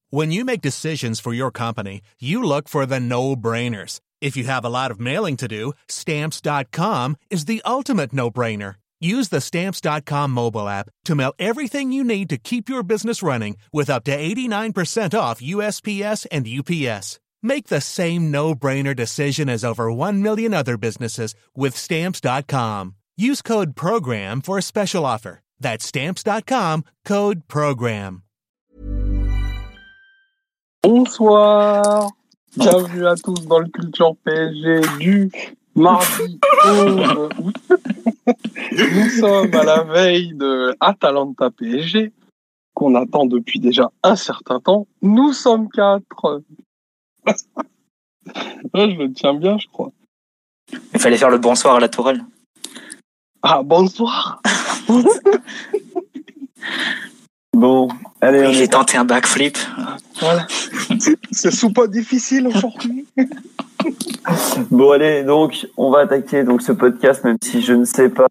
When you make decisions for your company, you look for the no-brainers. If you have a lot of mailing to do, Stamps.com is the ultimate no-brainer. Use the Stamps.com mobile app to mail everything you need to keep your business running with up to 89% off USPS and UPS. Make the same no-brainer decision as over 1 million other businesses with Stamps.com. Use code PROGRAM for a special offer. That's Stamps.com, code PROGRAM. Bonsoir, bienvenue à tous dans le Culture PSG du mardi 11 août. Nous sommes à la veille de Atalanta PSG, qu'on attend depuis déjà un certain temps. Nous sommes 4. Là, je le tiens bien, je crois. Il fallait faire le bonsoir à la Tourelle. Ah, bonsoir. Bon, allez, J'ai tenté un backflip. Voilà. C'est pas difficile aujourd'hui. Bon, allez, donc, on va attaquer donc ce podcast, même si je ne sais pas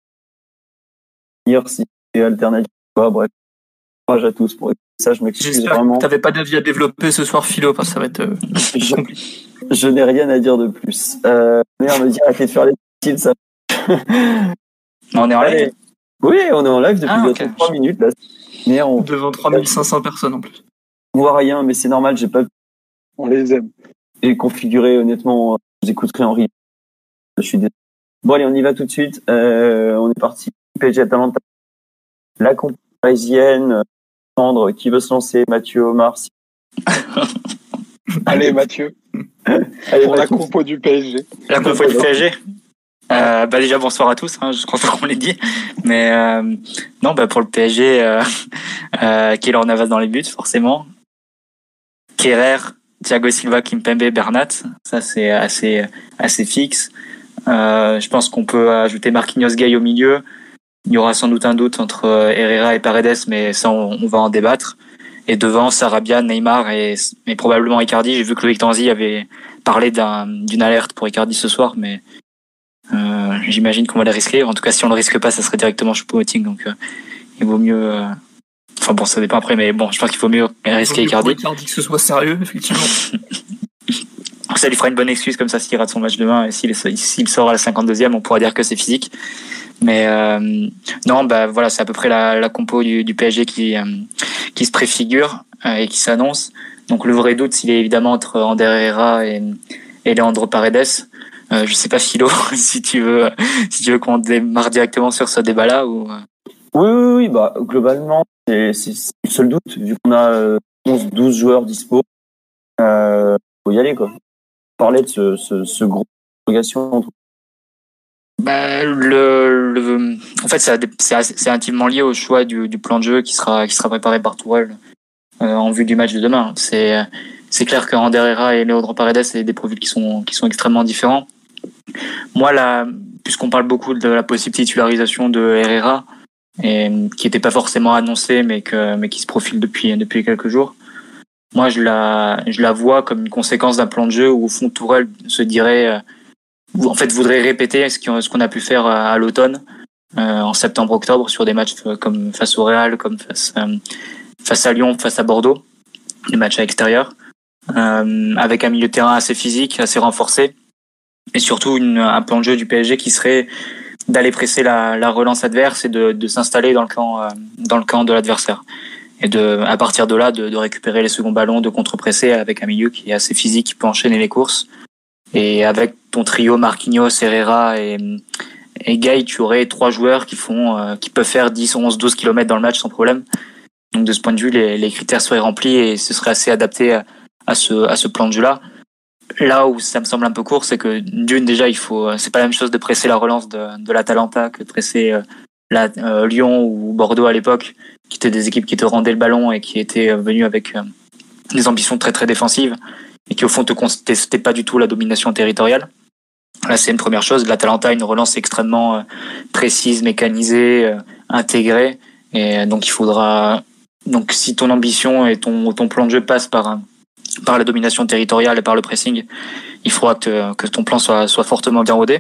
dire si c'est alternatif ou pas. Bref, courage à tous pour ça, je m'excuse vraiment. T'avais pas d'avis à développer ce soir, Philo, parce que ça va être compliqué. Je n'ai rien à dire de plus. On me dit arrêtez de faire les styles, ça. On est en live. Oui, on est en live depuis 3 minutes là. Devant 3500 personnes en plus. On voit rien, mais c'est normal, j'ai pas. On les aime. J'ai configuré, honnêtement, je vous écouterai en replay. Je suis désolé. Bon, allez, on y va tout de suite. On est parti. PSG Atalanta. La compagnie parisienne. Sandre, qui veut se lancer? Mathieu, Omar. Allez, Mathieu. Allez, pour la compo du PSG. La compo du PSG. Déjà bonsoir à tous, je crois pas qu'on l'ait dit, mais pour le PSG, Keylor Navas dans les buts forcément, Kerrer, Thiago Silva, Kimpembe, Bernat, ça c'est assez fixe. Je pense qu'on peut ajouter Marquinhos, Gay au milieu. Il y aura sans doute un doute entre Herrera et Paredes, mais ça on va en débattre. Et devant Sarabia, Neymar et probablement Icardi. J'ai vu que Loïc Tanzi avait parlé d'une alerte pour Icardi ce soir, mais j'imagine qu'on va les risquer. En tout cas, si on le risque pas, ça serait directement Choupo-Moting. Donc, il vaut mieux. Enfin bon, ça dépend après, mais bon, je pense qu'il faut mieux risquer Icardi. Pour Icardi que ce soit sérieux, effectivement. Ça lui fera une bonne excuse comme ça s'il rate son match demain. Et s'il sort à la 52e, on pourra dire que c'est physique. Mais voilà, c'est à peu près la compo du PSG qui se préfigure et qui s'annonce. Donc le vrai doute, il est évidemment entre Ander Herrera et Leandro Paredes. Je sais pas, Philo, si tu veux qu'on démarre directement sur ce débat-là ou. Oui, globalement, c'est le seul doute, vu qu'on a 11-12 joueurs dispo. Faut y aller, quoi. Parler de ce gros interrogation. En fait, c'est intimement lié au choix du plan de jeu qui sera préparé par Tourelle en vue du match de demain. C'est clair que Ander Herrera et Leandro Paredes, c'est des profils qui sont extrêmement différents. Moi, puisqu'on parle beaucoup de la possible titularisation de Herrera, et qui n'était pas forcément annoncée, mais qui se profile depuis quelques jours, moi, je la vois comme une conséquence d'un plan de jeu où, au fond, Tourelle se dirait, voudrait répéter ce qu'on a pu faire à l'automne, en septembre-octobre, sur des matchs comme face au Real, comme face à Lyon, face à Bordeaux, des matchs à l'extérieur, avec un milieu de terrain assez physique, assez renforcé, et surtout un plan de jeu du PSG qui serait d'aller presser la relance adverse et de s'installer dans le camp de l'adversaire. Et à partir de là, de récupérer les seconds ballons, de contre-presser avec un milieu qui est assez physique, qui peut enchaîner les courses. Et avec ton trio Marquinhos, Herrera et Gay, tu aurais 3 joueurs qui peuvent faire 10, 11, 12 km dans le match sans problème. Donc de ce point de vue, les critères seraient remplis et ce serait assez adapté à ce plan de jeu-là. Là où ça me semble un peu court, c'est que déjà, c'est pas la même chose de presser la relance de l'Atalanta que de presser Lyon ou Bordeaux à l'époque, qui étaient des équipes qui te rendaient le ballon et qui étaient venues avec des ambitions très très défensives et qui au fond te contestaient pas du tout la domination territoriale. Là, c'est une première chose. L'Atalanta a une relance extrêmement précise, mécanisée, intégrée, et donc il faudra. Donc, si ton ambition et ton plan de jeu passe par la domination territoriale et par le pressing, il faudra que ton plan soit fortement bien rodé.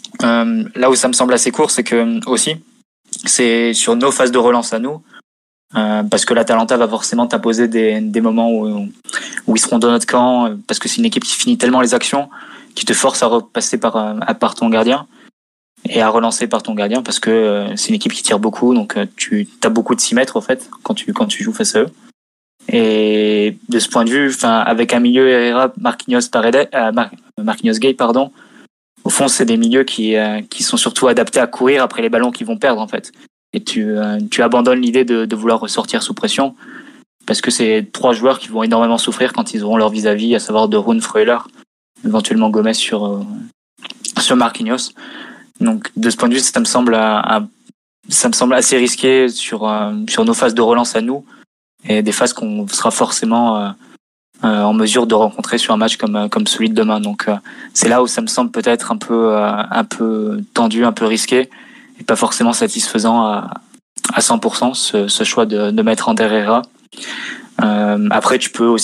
Là où ça me semble assez court, c'est que aussi, c'est sur nos phases de relance à nous, parce que l'Atalanta va forcément t'imposer des moments où ils seront dans notre camp, parce que c'est une équipe qui finit tellement les actions, qui te force à repasser par ton gardien et à relancer par ton gardien, parce que c'est une équipe qui tire beaucoup, donc tu as beaucoup de 6 mètres, au fait, quand tu joues face à eux. Et de ce point de vue, avec un milieu Herrera, Marquinhos Gay, au fond, c'est des milieux qui sont surtout adaptés à courir après les ballons qu'ils vont perdre, en fait. Et tu abandonnes l'idée de vouloir ressortir sous pression, parce que c'est 3 joueurs qui vont énormément souffrir quand ils auront leur vis-à-vis, à savoir De Roon, Freuler, éventuellement Gomez sur Marquinhos. Donc, de ce point de vue, ça me semble assez risqué sur nos phases de relance à nous, et des phases qu'on sera forcément en mesure de rencontrer sur un match comme celui de demain. Donc c'est là où ça me semble peut-être un peu tendu, un peu risqué, et pas forcément satisfaisant à 100% ce choix de mettre Ander Herrera. Après tu peux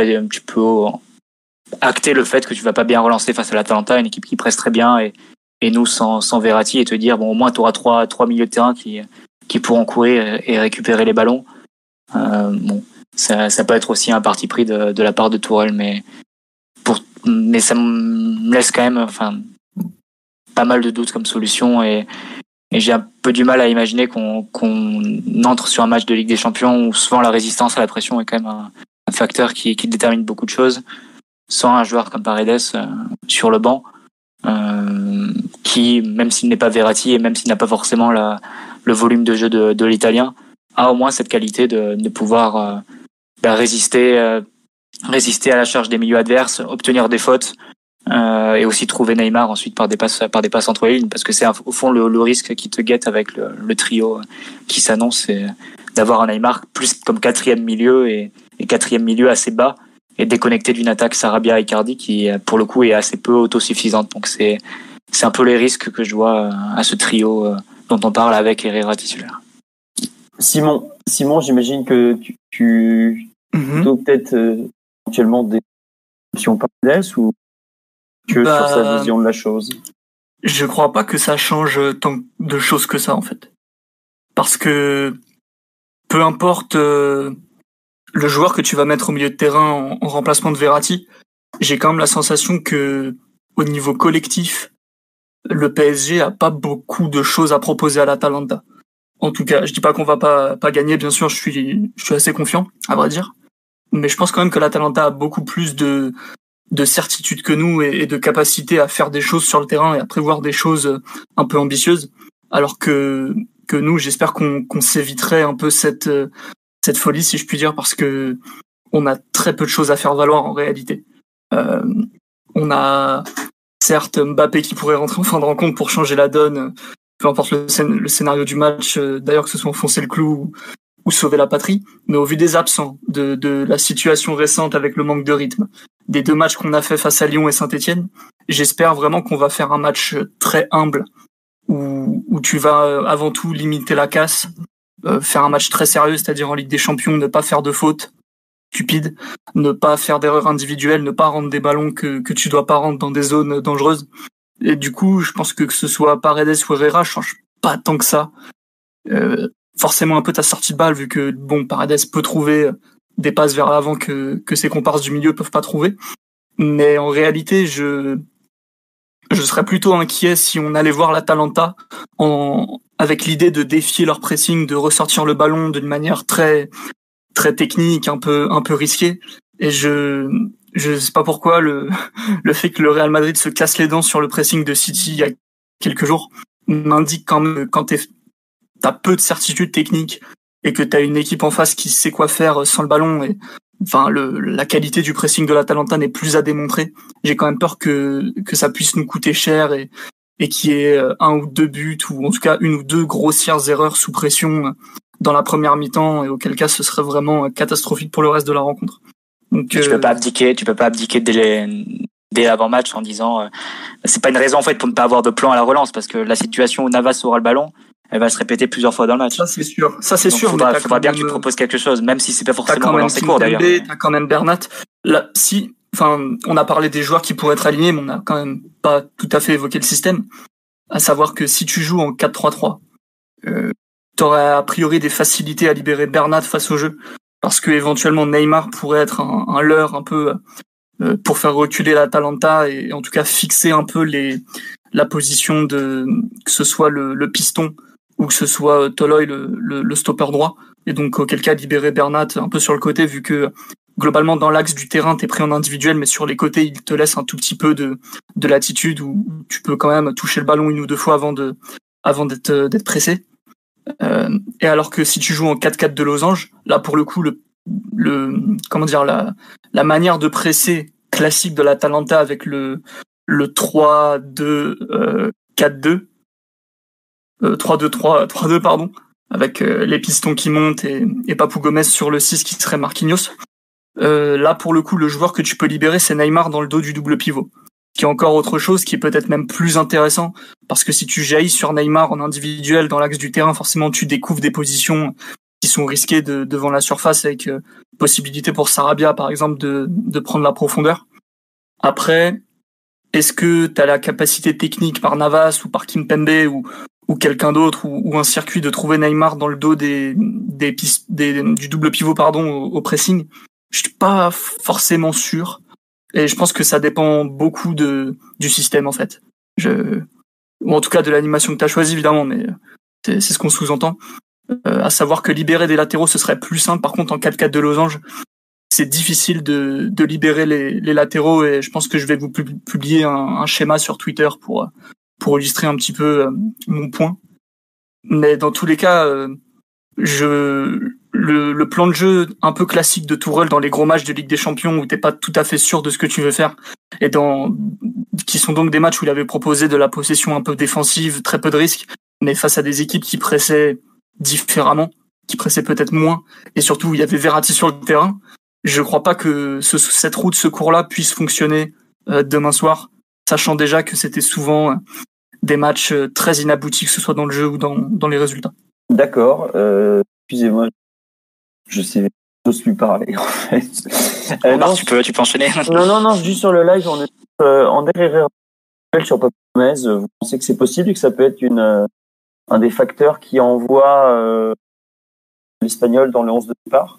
acter le fait que tu vas pas bien relancer face à l'Atalanta, une équipe qui presse très bien, et nous sans Verratti, et te dire bon, au moins tu auras trois milieux de terrain qui pourront courir et récupérer les ballons. Ça peut être aussi un parti pris de la part de Tourelle, mais ça me laisse quand même pas mal de doutes comme solution, et j'ai un peu du mal à imaginer qu'on entre sur un match de Ligue des Champions où souvent la résistance à la pression est quand même un facteur qui détermine beaucoup de choses, sans un joueur comme Paredes sur le banc, qui, même s'il n'est pas Verratti et même s'il n'a pas forcément le volume de jeu de l'Italien, a au moins cette qualité de pouvoir résister à la charge des milieux adverses, obtenir des fautes, et aussi trouver Neymar ensuite par des passes entre les lignes, parce que c'est au fond le risque qui te guette avec le trio qui s'annonce, c'est d'avoir un Neymar plus comme 4e milieu, et 4e milieu assez bas et déconnecté d'une attaque Sarabia-Icardi qui pour le coup est assez peu autosuffisante. Donc c'est un peu les risques que je vois à ce trio dont on parle avec Herrera titulaire. Simon, j'imagine que tu plutôt peut-être éventuellement des options Paredes, ou que sur sa vision de la chose. Je crois pas que ça change tant de choses que ça, en fait. Parce que peu importe le joueur que tu vas mettre au milieu de terrain en remplacement de Verratti, j'ai quand même la sensation que au niveau collectif, le PSG a pas beaucoup de choses à proposer à l'Atalanta. En tout cas, je dis pas qu'on va pas gagner, bien sûr, je suis assez confiant, à vrai dire. Mais je pense quand même que l'Atalanta a beaucoup plus de certitude que nous, et de capacité à faire des choses sur le terrain et à prévoir des choses un peu ambitieuses. Alors que nous, j'espère qu'on s'éviterait un peu cette folie, si je puis dire, parce que on a très peu de choses à faire valoir en réalité. On a certes Mbappé qui pourrait rentrer en fin de rencontre pour changer la donne, peu importe le scénario du match, d'ailleurs que ce soit enfoncer le clou ou sauver la patrie, mais au vu des absents, de la situation récente avec le manque de rythme, des 2 matchs qu'on a fait face à Lyon et Saint-Etienne, j'espère vraiment qu'on va faire un match très humble, où tu vas avant tout limiter la casse, faire un match très sérieux, c'est-à-dire en Ligue des Champions, ne pas faire de fautes stupides, ne pas faire d'erreurs individuelles, ne pas rendre des ballons que tu dois pas rendre dans des zones dangereuses. Et du coup, je pense que ce soit Paredes ou Herrera, change pas tant que ça. Forcément un peu ta sortie de balle, vu que Paredes peut trouver des passes vers l'avant que ses comparses du milieu peuvent pas trouver. Mais en réalité, je serais plutôt inquiet si on allait voir l'Atalanta avec l'idée de défier leur pressing, de ressortir le ballon d'une manière très très technique, un peu risquée. Et je sais pas pourquoi le fait que le Real Madrid se casse les dents sur le pressing de City il y a quelques jours m'indique quand même, quand t'as peu de certitude technique et que t'as une équipe en face qui sait quoi faire sans le ballon, et la qualité du pressing de l'Atalanta n'est plus à démontrer. J'ai quand même peur que ça puisse nous coûter cher, et qu'il y ait 1 ou 2 buts, ou en tout cas 1 ou 2 grossières erreurs sous pression dans la première mi-temps, et auquel cas ce serait vraiment catastrophique pour le reste de la rencontre. Donc, tu peux pas abdiquer dès l'avant-match en disant c'est pas une raison en fait pour ne pas avoir de plan à la relance, parce que la situation où Navas aura le ballon, elle va se répéter plusieurs fois dans le match. Ça c'est sûr. Donc, faudra bien que tu proposes quelque chose, même si c'est pas forcément relancé court d'ailleurs. T'as quand même Bernat. Là, on a parlé des joueurs qui pourraient être alignés, mais on n'a quand même pas tout à fait évoqué le système. À savoir que si tu joues en 4-3-3, t'aurais a priori des facilités à libérer Bernat face au jeu, parce que éventuellement Neymar pourrait être un leurre un peu pour faire reculer l'Atalanta et en tout cas fixer un peu la position de que ce soit le piston ou que ce soit Toloi le stopper droit, et donc auquel cas libérer Bernat un peu sur le côté, vu que globalement dans l'axe du terrain t'es pris en individuel, mais sur les côtés il te laisse un tout petit peu de latitude où tu peux quand même toucher le ballon une ou deux fois avant d'être pressé. Et alors que si tu joues en 4-4 de losange, là pour le coup comment dire, la manière de presser classique de l'Atalanta avec le 3-2 4-2 3-2 pardon, avec les pistons qui montent et Papou Gomez sur le 6 qui serait Marquinhos. Là pour le coup le joueur que tu peux libérer c'est Neymar dans le dos du double pivot, qui est encore autre chose, qui est peut-être même plus intéressant, parce que si tu jaillis sur Neymar en individuel dans l'axe du terrain, forcément tu découvres des positions qui sont risquées devant la surface, avec possibilité pour Sarabia par exemple de prendre la profondeur. Après, est-ce que tu as la capacité technique par Navas ou par Kimpembe ou quelqu'un d'autre ou un circuit de trouver Neymar dans le dos du double pivot au pressing? Je suis pas forcément sûr. Et je pense que ça dépend beaucoup du système, en fait. Ou en tout cas de l'animation que tu as choisie, évidemment, mais c'est ce qu'on sous-entend. À savoir que libérer des latéraux, ce serait plus simple. Par contre, en 4-4 de losange, c'est difficile de libérer les latéraux, et je pense que je vais vous publier un schéma sur Twitter pour illustrer un petit peu mon point. Mais dans tous les cas, le plan de jeu un peu classique de Tourelle dans les gros matchs de Ligue des Champions où t'es pas tout à fait sûr de ce que tu veux faire, et qui sont donc des matchs où il avait proposé de la possession un peu défensive, très peu de risques, mais face à des équipes qui pressaient différemment, qui pressaient peut-être moins, et surtout où il y avait Verratti sur le terrain. Je crois pas que cette roue de secours-là puisse fonctionner demain soir, sachant déjà que c'était souvent des matchs très inaboutis, que ce soit dans le jeu ou dans les résultats. D'accord. Excusez-moi, je j'ose plus parler en fait. Non, tu peux enchaîner. Non, juste sur le live, on est en derrière sur Papou Gomez. Vous pensez que c'est possible et que ça peut être un des facteurs qui envoie l'Espagnol dans le 11 de départ?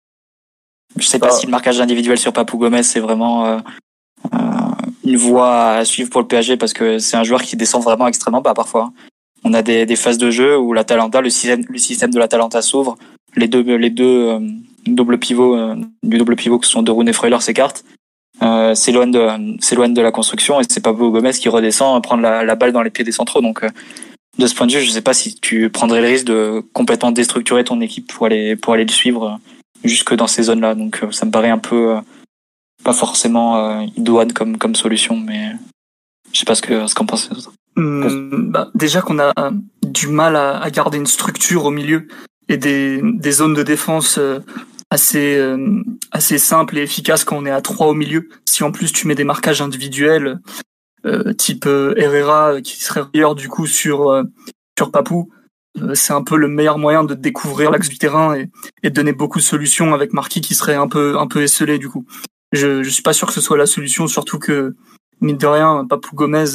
Je sais pas si le marquage individuel sur Papou Gomez c'est vraiment une voie à suivre pour le PSG, parce que c'est un joueur qui descend vraiment extrêmement bas parfois. On a des phases de jeu où l'Atalanta, le système de l'Atalanta s'ouvre, les deux double pivots du double pivot que sont De Roon et Freuler s'écartent, s'éloignent de la construction, et c'est Papou Gomez qui redescend prendre la balle dans les pieds des centraux. Donc de ce point de vue, je sais pas si tu prendrais le risque de complètement déstructurer ton équipe pour aller le suivre jusque dans ces zones-là. Donc ça me paraît un peu pas forcément idoine comme solution, mais je sais pas ce qu'en pensent les autres. Déjà qu'on a du mal à garder une structure au milieu et des zones de défense assez simples et efficaces quand on est à 3 au milieu. Si en plus tu mets des marquages individuels type Herrera qui serait meilleur du coup sur Papou, c'est un peu le meilleur moyen de découvrir l'axe du terrain et de donner beaucoup de solutions, avec Marquis qui serait un peu esselé du coup. Je suis pas sûr que ce soit la solution, surtout que mine de rien Papou Gomez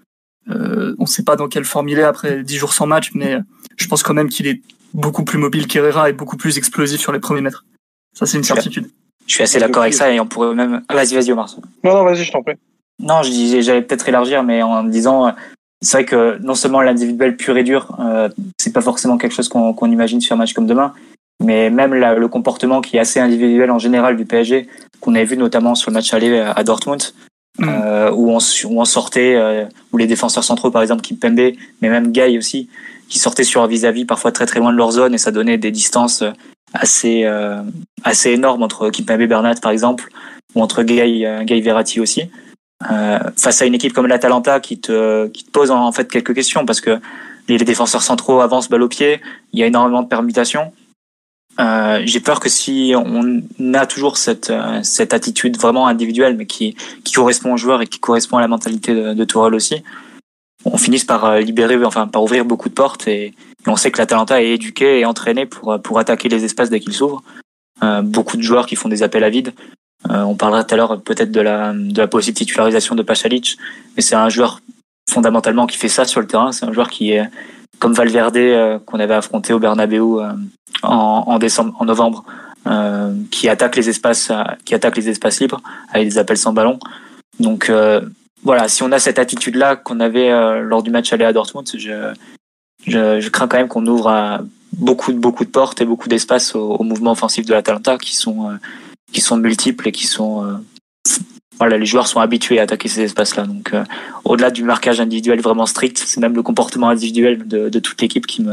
on sait pas dans quelle forme il est après 10 jours sans match, mais je pense quand même qu'il est beaucoup plus mobile qu'Herrera et beaucoup plus explosif sur les premiers mètres. Ça, c'est une certitude. Je suis assez d'accord avec ça, et on pourrait même... Vas-y Omar. Non, vas-y, je t'en prie. Non, j'allais peut-être élargir, mais en disant, c'est vrai que non seulement l'individuel pur et dur, c'est pas forcément quelque chose qu'on imagine sur un match comme demain, mais même le comportement qui est assez individuel en général du PSG, qu'on avait vu notamment sur le match aller à Dortmund, où on sortait, où les défenseurs centraux, par exemple Kimpembe, mais même Gueye aussi, qui sortaient sur un vis-à-vis parfois très très loin de leur zone, et ça donnait des distances assez énormes entre Kimpembe et Bernat par exemple, ou entre Gueye Verratti aussi. Face à une équipe comme l'Atalanta qui te pose en fait quelques questions, parce que les défenseurs centraux avancent balle au pied, il y a énormément de permutations. J'ai peur que si on a toujours cette attitude vraiment individuelle, mais qui correspond aux joueurs et qui correspond à la mentalité de Tourelle aussi, on finisse par par ouvrir beaucoup de portes, et on sait que l'Atalanta est éduqué et entraîné pour attaquer les espaces dès qu'ils s'ouvrent. Beaucoup de joueurs qui font des appels à vide. On parlera tout à l'heure peut-être de la possible titularisation de Pasalic, mais c'est un joueur fondamentalement qui fait ça sur le terrain. C'est un joueur qui comme Valverde qu'on avait affronté au Bernabeu en novembre, qui attaque les espaces libres avec des appels sans ballon. Donc voilà, si on a cette attitude-là qu'on avait lors du match aller à Dortmund, je crains quand même qu'on ouvre à beaucoup de portes et beaucoup d'espace au mouvement offensif de l'Atalanta qui sont multiples et qui sont voilà, les joueurs sont habitués à attaquer ces espaces-là. Donc au-delà du marquage individuel vraiment strict, c'est même le comportement individuel de toute l'équipe qui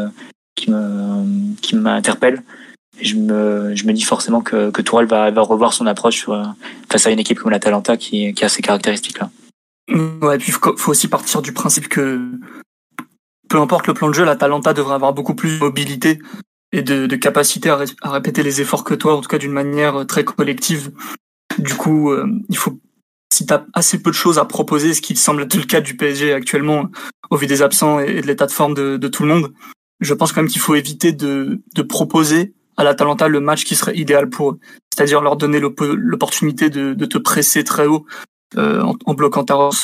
m'interpelle. Et je me dis forcément que Tourelle va revoir son approche face à une équipe comme l'Atalanta qui a ces caractéristiques-là. Ouais, et puis faut aussi partir du principe que peu importe le plan de jeu, l'Atalanta devrait avoir beaucoup plus de mobilité et de capacité à répéter les efforts que toi, en tout cas d'une manière très collective. Du coup, si t'as assez peu de choses à proposer, ce qui semble être le cas du PSG actuellement, au vu des absents et de l'état de forme de tout le monde, je pense quand même qu'il faut éviter de proposer à l'Atalanta le match qui serait idéal pour eux. C'est-à-dire leur donner l'opportunité de te presser très haut en bloquant ta rosse,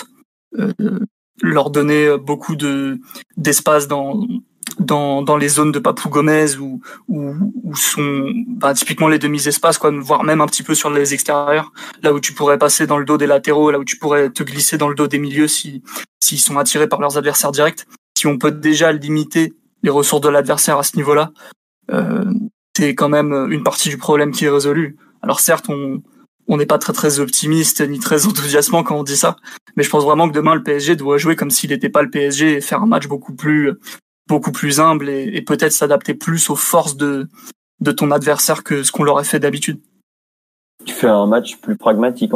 leur donner beaucoup d'espace dans les zones de Papou Gomez où sont typiquement les demi-espaces, quoi, voire même un petit peu sur les extérieurs, là où tu pourrais passer dans le dos des latéraux, là où tu pourrais te glisser dans le dos des milieux s'ils sont attirés par leurs adversaires directs. Si on peut déjà limiter les ressources de l'adversaire à ce niveau-là, c'est quand même une partie du problème qui est résolue. Alors certes, on n'est pas très très optimiste ni très enthousiasmant quand on dit ça, mais je pense vraiment que demain le PSG doit jouer comme s'il n'était pas le PSG et faire un match beaucoup plus humble et peut-être s'adapter plus aux forces de ton adversaire que ce qu'on l'aurait fait d'habitude. Tu fais un match plus pragmatique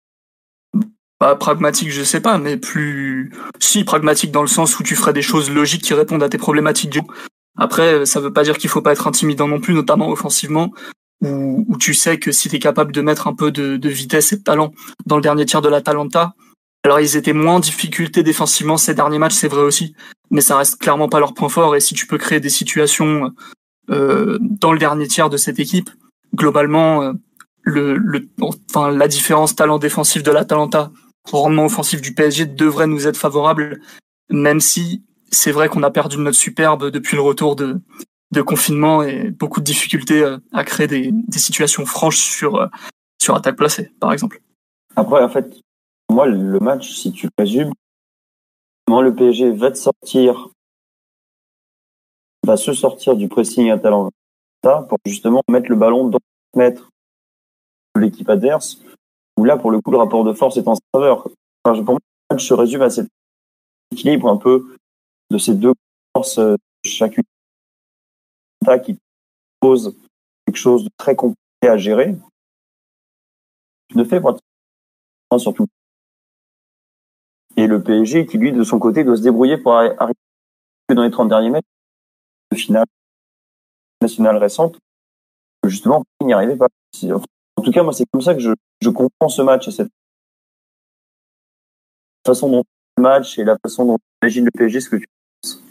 Pas pragmatique, je sais pas, mais pragmatique dans le sens où tu ferais des choses logiques qui répondent à tes problématiques. Après, ça veut pas dire qu'il faut pas être intimidant non plus, notamment offensivement, où tu sais que si t'es capable de mettre un peu de vitesse et de talent dans le dernier tiers de l'Atalanta, alors ils étaient moins en difficulté défensivement ces derniers matchs, c'est vrai aussi, mais ça reste clairement pas leur point fort, et si tu peux créer des situations dans le dernier tiers de cette équipe, globalement, la différence talent défensif de l'Atalanta au rendement offensif du PSG devrait nous être favorable, même si c'est vrai qu'on a perdu notre superbe depuis le retour de confinement et beaucoup de difficultés à créer des situations franches sur attaque placée, par exemple. Après, en fait, pour moi, le match, si tu résumes, le PSG va se sortir du pressing Atalanta pour justement mettre le ballon dans le mètre de l'équipe adverse, où là, pour le coup, le rapport de force est en sa faveur. Pour moi, le match se résume à cet équilibre un peu de ces deux forces, chacune qui pose quelque chose de très compliqué à gérer. Tu ne fais pratiquement surtout. Et le PSG qui, lui, de son côté, doit se débrouiller pour arriver dans les 30 derniers mètres de finale nationale récente. Justement, il n'y arrivait pas. En tout cas, moi, c'est comme ça que je comprends ce match, et cette façon dont le match et la façon dont j'imagine le PSG, ce que tu penses.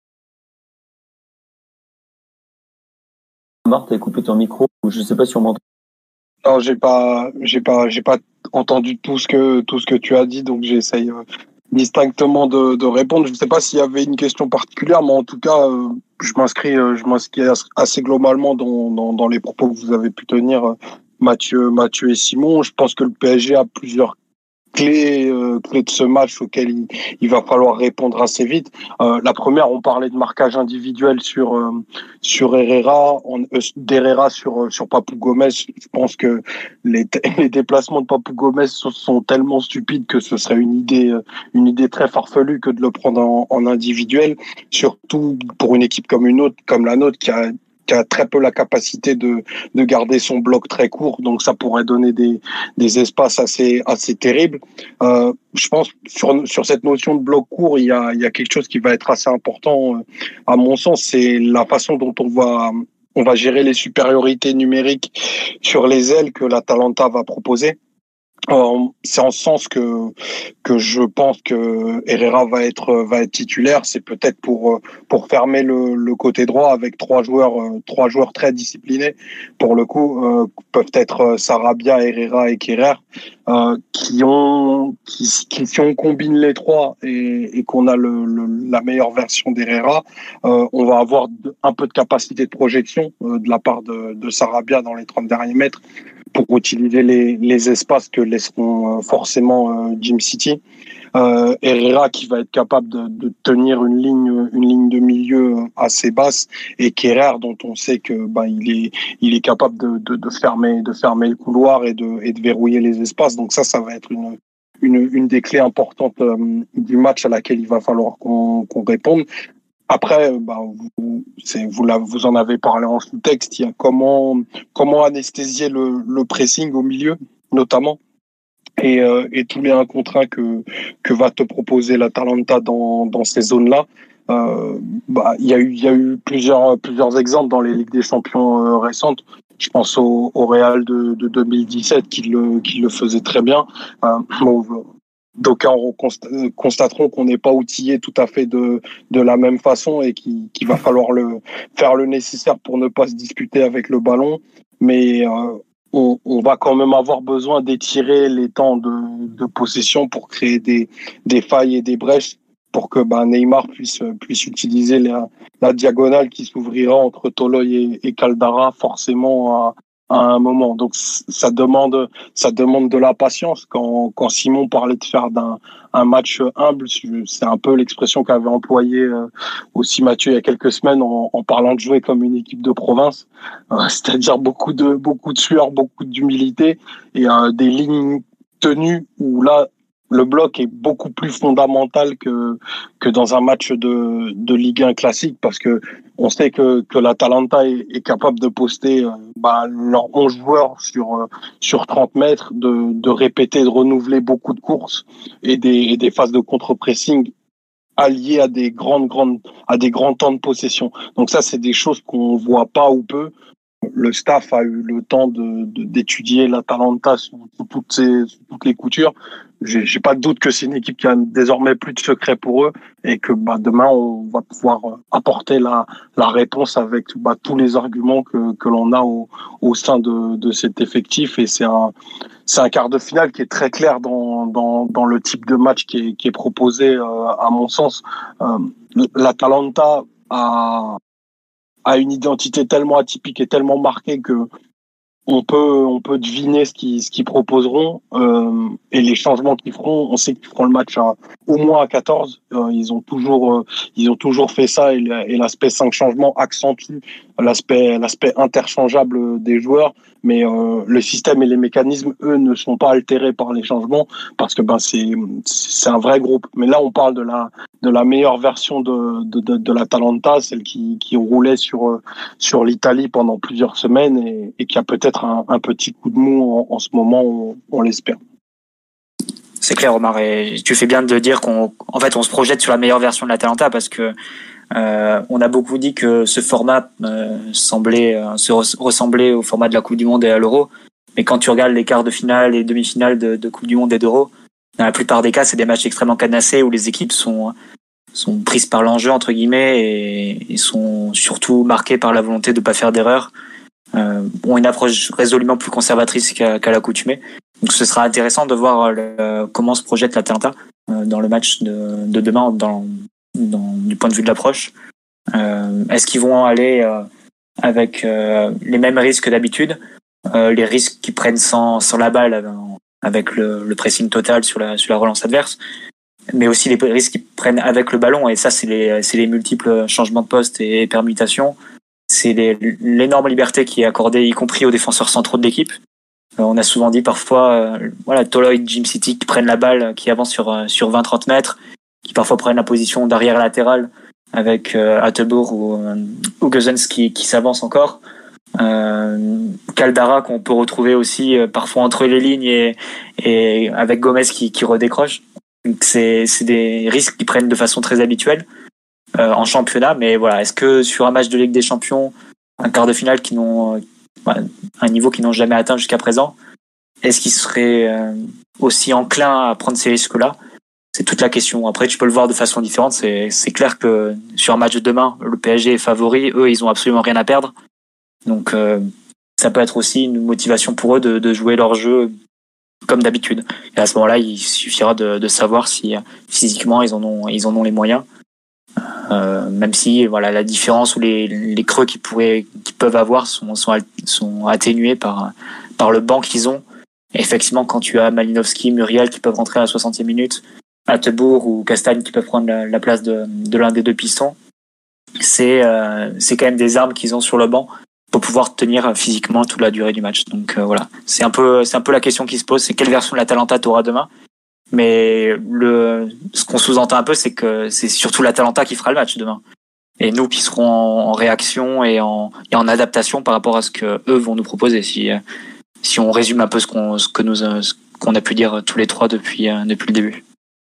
Marc, t'as coupé ton micro, je ne sais pas si on m'entend. Non, j'ai pas entendu tout ce que tu as dit, donc j'essaye distinctement de répondre. Je ne sais pas s'il y avait une question particulière, mais en tout cas, je m'inscris assez globalement dans les propos que vous avez pu tenir, Mathieu et Simon. Je pense que le PSG a plusieurs clés de ce match auquel il va falloir répondre assez vite. La première, on parlait de marquage individuel sur Herrera, d'Herrera sur Papou Gomez. Je pense que les déplacements de Papou Gomez sont tellement stupides que ce serait une idée très farfelue que de le prendre en individuel, surtout pour une équipe comme la nôtre qui a très peu la capacité de garder son bloc très court, donc ça pourrait donner des espaces assez terribles. Je pense sur cette notion de bloc court, il y a quelque chose qui va être assez important à mon sens, c'est la façon dont on va gérer les supériorités numériques sur les ailes que l'Atalanta va proposer. C'est en ce sens que je pense que Herrera va être titulaire. C'est peut-être pour fermer le côté droit avec trois joueurs très disciplinés. Pour le coup, peuvent être Sarabia, Herrera et Kerrer, si on combine les trois et qu'on a la meilleure version d'Herrera, on va avoir un peu de capacité de projection de la part de Sarabia dans les 30 derniers mètres, pour utiliser les espaces que laisseront forcément Jim City. Herrera qui va être capable de tenir une ligne de milieu assez basse, et Kerrer dont on sait que il est capable de fermer le couloir et de verrouiller les espaces. Donc ça va être une des clés importantes du match à laquelle il va falloir qu'on réponde. Après, vous en avez parlé en sous-texte, il y a comment anesthésier le pressing au milieu, notamment, et tous les 1 contre 1 que va te proposer l'Atalanta dans ces zones-là. Il y a eu plusieurs exemples dans les Ligues des Champions récentes. Je pense au Real de 2017 qui le faisait très bien. D'aucuns constateront qu'on n'est pas outillé tout à fait de la même façon, et qu'il va falloir faire le nécessaire pour ne pas se disputer avec le ballon. Mais on va quand même avoir besoin d'étirer les temps de possession pour créer des failles et des brèches, pour que Neymar puisse utiliser la diagonale qui s'ouvrira entre Toloi et Caldara, forcément à un moment. Donc ça demande de la patience. Quand Simon parlait de faire un match humble, c'est un peu l'expression qu'avait employée aussi Mathieu il y a quelques semaines, en parlant de jouer comme une équipe de province, c'est-à-dire beaucoup de sueur, beaucoup d'humilité, et des lignes tenues où là le bloc est beaucoup plus fondamental que dans un match de Ligue 1 classique, parce que on sait que l'Atalanta est capable de poster leurs 11 joueurs sur 30 mètres, de répéter, de renouveler beaucoup de courses et des phases de contre-pressing alliées à des grands temps de possession. Donc ça, c'est des choses qu'on voit pas ou peu. Le staff a eu le temps d'étudier l'Atalanta sous toutes les coutures. J'ai pas de doute que c'est une équipe qui a désormais plus de secrets pour eux, et que demain on va pouvoir apporter la réponse avec tous les arguments que l'on a au sein de cet effectif. Et c'est un quart de finale qui est très clair dans le type de match qui est proposé, à mon sens. L'Atalanta a une identité tellement atypique et tellement marquée que on peut deviner ce qu'ils proposeront, et les changements qu'ils feront. On sait qu'ils feront le match au moins à 14. Ils ont toujours fait ça, et l'aspect 5 changements accentue l'aspect interchangeable des joueurs. Mais le système et les mécanismes, eux, ne sont pas altérés par les changements, parce que c'est un vrai groupe. Mais là, on parle de la meilleure version de l'Atalanta, celle qui roulait sur l'Italie pendant plusieurs semaines, et qui a peut-être un petit coup de mou en ce moment, on l'espère. C'est clair, Omar, et tu fais bien de dire qu'on se projette sur la meilleure version de l'Atalanta, parce que on a beaucoup dit que ce format semblait ressembler au format de la Coupe du Monde et à l'Euro, mais quand tu regardes les quarts de finale et demi-finales de Coupe du Monde et d'Euro, dans la plupart des cas, c'est des matchs extrêmement cadenassés où les équipes sont prises par l'enjeu, entre guillemets, et sont surtout marquées par la volonté de ne pas faire d'erreurs, ont une approche résolument plus conservatrice qu'à l'accoutumée. Donc ce sera intéressant de voir comment se projette l'Atalanta dans le match de demain, du point de vue de l'approche. Est-ce qu'ils vont aller avec les mêmes risques que d'habitude, les risques qu'ils prennent sans la balle, avec le pressing total sur la relance adverse, mais aussi les risques qu'ils prennent avec le ballon? Et ça, c'est les multiples changements de poste et permutations. C'est l'énorme liberté qui est accordée, y compris aux défenseurs centraux de l'équipe. On a souvent dit parfois, Toloi, Jim City qui prennent la balle, qui avancent sur 20-30 mètres, qui parfois prennent la position d'arrière latéral, avec Attebourg ou Gozens qui s'avance encore. Caldara qu'on peut retrouver aussi parfois entre les lignes, et avec Gomez qui redécroche. Donc c'est des risques qu'ils prennent de façon très habituelle en championnat. Mais voilà, est-ce que sur un match de Ligue des Champions, un quart de finale un niveau qu'ils n'ont jamais atteint jusqu'à présent, est-ce qu'ils seraient aussi enclins à prendre ces risques-là? C'est toute la question. Après, tu peux le voir de façon différente. C'est clair que sur un match de demain, le PSG est favori. Eux, ils ont absolument rien à perdre. Donc, ça peut être aussi une motivation pour eux de jouer leur jeu comme d'habitude. Et à ce moment-là, il suffira de savoir si physiquement ils en ont les moyens. Même si voilà, la différence ou les creux qu'ils peuvent avoir sont atténués par le banc qu'ils ont. Et effectivement, quand tu as Malinowski, Muriel qui peuvent rentrer à la 60e minute, Attebourg ou Castagne qui peuvent prendre la place de l'un des deux pistons, c'est quand même des armes qu'ils ont sur le banc pour pouvoir tenir physiquement toute la durée du match. Donc voilà, c'est un peu la question qui se pose, c'est quelle version de l'Atalanta t'auras demain. Mais ce qu'on sous-entend un peu, c'est que c'est surtout l'Atalanta qui fera le match demain. Et nous qui serons en réaction et en adaptation par rapport à ce que eux vont nous proposer. Si on résume un peu ce qu'on a pu dire tous les trois depuis le début.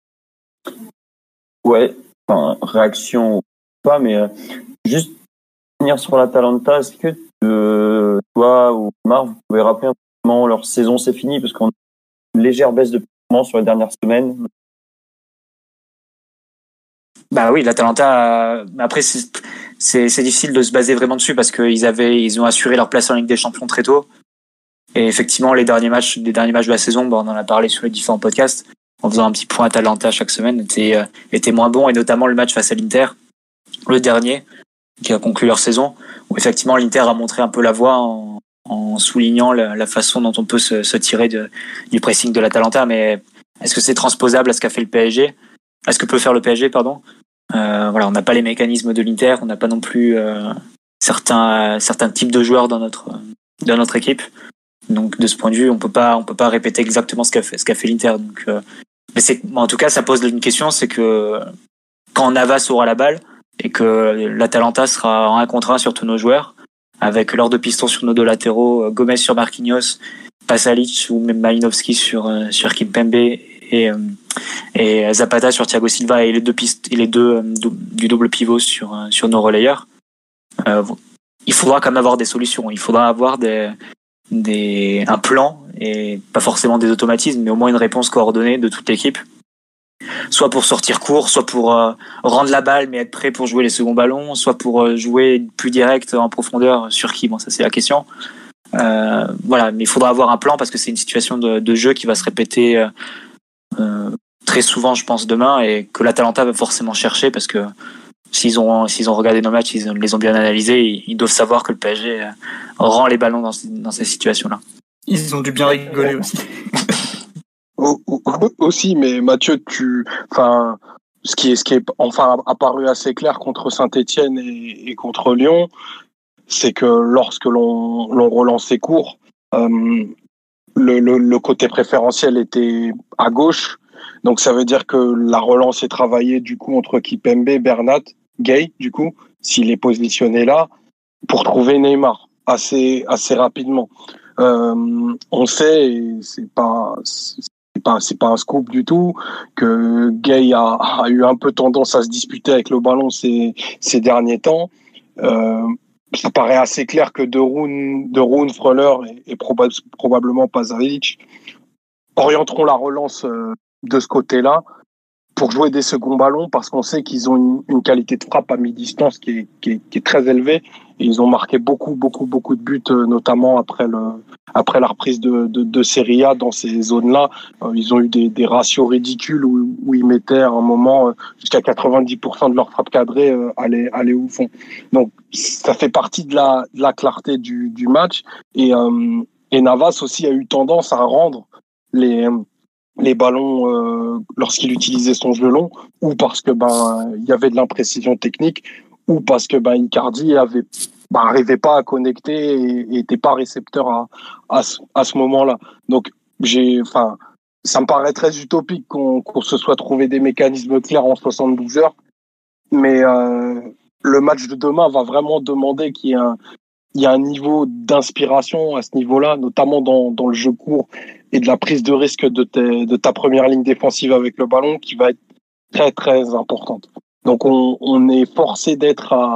Ouais, enfin, réaction ou pas, mais juste finir sur l'Atalanta, est-ce que toi ou Marc, vous pouvez rappeler un peu comment leur saison s'est finie, parce qu'on a une légère baisse de performance sur les dernières semaines. Bah oui, l'Atalanta. Après, c'est difficile de se baser vraiment dessus parce qu'ils ont assuré leur place en Ligue des Champions très tôt. Et effectivement, les derniers matchs de la saison, on en a parlé sur les différents podcasts, en faisant un petit point Atalanta chaque semaine, était moins bon, et notamment le match face à l'Inter, le dernier, qui a conclu leur saison, où effectivement l'Inter a montré un peu la voie en soulignant la façon dont on peut se tirer du pressing de l'Atalanta. Mais est-ce que c'est transposable à ce qu'a fait le PSG? À ce que peut faire le PSG, pardon? Voilà, on n'a pas les mécanismes de l'Inter, on n'a pas non plus certains types de joueurs dans notre équipe. Donc de ce point de vue, on peut pas répéter exactement ce qu'a fait l'Inter. Donc, mais en tout cas, ça pose une question, c'est que quand Navas aura la balle et que l'Atalanta sera en 1 contre 1 sur tous nos joueurs, avec leurs deux pistons sur nos deux latéraux, Gomez sur Marquinhos, Pasalic ou même Malinowski sur Kimpembe et Zapata sur Thiago Silva et les deux du double pivot sur nos relayeurs. Il faudra quand même avoir des solutions. Il faudra avoir un plan et pas forcément des automatismes, mais au moins une réponse coordonnée de toute l'équipe, soit pour sortir court, soit pour rendre la balle mais être prêt pour jouer les seconds ballons, soit pour jouer plus direct en profondeur. Sur qui, bon, ça c'est la question. Voilà, mais il faudra avoir un plan parce que c'est une situation de jeu qui va se répéter très souvent, je pense, demain, et que l'Atalanta va forcément chercher, parce que s'ils ont regardé nos matchs, ils les ont bien analysés, ils doivent savoir que le PSG rend les ballons dans ces situations-là. Ils ont dû bien rigoler aussi. Aussi, mais Mathieu, ce qui est enfin apparu assez clair contre Saint-Etienne et contre Lyon, c'est que lorsque l'on relançait court, le côté préférentiel était à gauche. Donc ça veut dire que la relance est travaillée du coup entre Kimpembe, Bernat, Gay, du coup, s'il est positionné là, pour trouver Neymar assez rapidement. On sait, et c'est pas un scoop du tout, que Gay a eu un peu tendance à se disputer avec le ballon ces derniers temps. Ça paraît assez clair que De Roon, Freuler et probablement Pasalic orienteront la relance de ce côté-là pour jouer des seconds ballons, parce qu'on sait qu'ils ont une qualité de frappe à mi-distance qui est très élevée, et ils ont marqué beaucoup de buts, notamment après la reprise de Serie A dans ces zones-là. Ils ont eu des ratios ridicules où ils mettaient à un moment jusqu'à 90% de leurs frappes cadrées aller au fond. Donc ça fait partie de la clarté du match, et Navas aussi a eu tendance à rendre les ballons lorsqu'il utilisait son jeu long, ou parce que il y avait de l'imprécision technique, ou parce que Icardi arrivait pas à connecter et était pas récepteur à ce moment-là. Donc ça me paraît très utopique qu'on se soit trouvé des mécanismes clairs en 72 heures, mais le match de demain va vraiment demander qu'il y a un niveau d'inspiration à ce niveau-là, notamment dans le jeu court et de la prise de risque de ta première ligne défensive avec le ballon, qui va être très, très importante. Donc, on est forcé d'être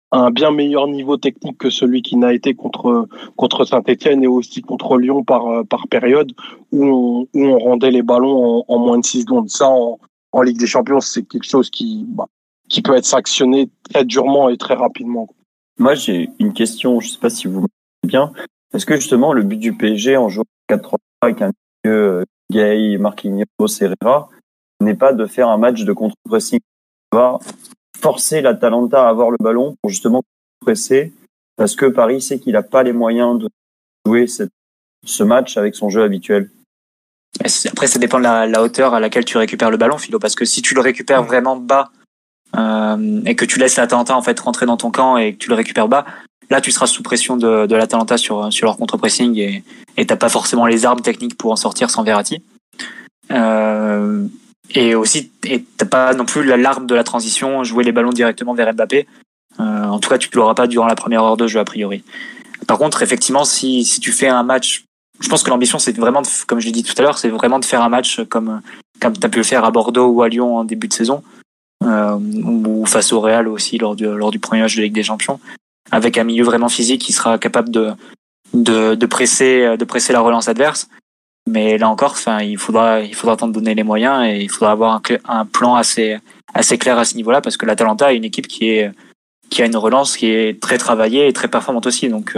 un bien meilleur niveau technique que celui qui n'a été contre Saint-Etienne et aussi contre Lyon par période, où on rendait les ballons en moins de 6 secondes. Ça, en Ligue des Champions, c'est quelque chose qui peut être sanctionné très durement et très rapidement. Moi, j'ai une question, je sais pas si vous me bien. Est-ce que justement le but du PSG en jouant 4-3 avec un milieu Gay, Marquinhos, Herrera n'est pas de faire un match de contre-pressing, va forcer l'Atalanta à avoir le ballon pour justement presser, parce que Paris sait qu'il n'a pas les moyens de jouer ce match avec son jeu habituel? Après, ça dépend de la hauteur à laquelle tu récupères le ballon, Philo, parce que si tu le récupères vraiment bas et que tu laisses l'Atalanta en fait rentrer dans ton camp et que tu le récupères bas, là tu seras sous pression de l'Atalanta sur leur contre-pressing et t'as pas forcément les armes techniques pour en sortir sans Verratti. Et aussi, t'as pas non plus l'arme de la transition, jouer les ballons directement vers Mbappé. En tout cas, tu l'auras pas durant la première heure de jeu a priori. Par contre, effectivement, si tu fais un match, je pense que l'ambition c'est vraiment, comme je l'ai dit tout à l'heure, c'est vraiment de faire un match comme t'as pu le faire à Bordeaux ou à Lyon en début de saison, ou face au Real aussi lors du premier match de Ligue des Champions, avec un milieu vraiment physique qui sera capable de presser la relance adverse. Mais là encore, il faudra t'en donner les moyens et il faudra avoir un plan assez clair à ce niveau-là, parce que l'Atalanta est une équipe qui a une relance qui est très travaillée et très performante aussi. Donc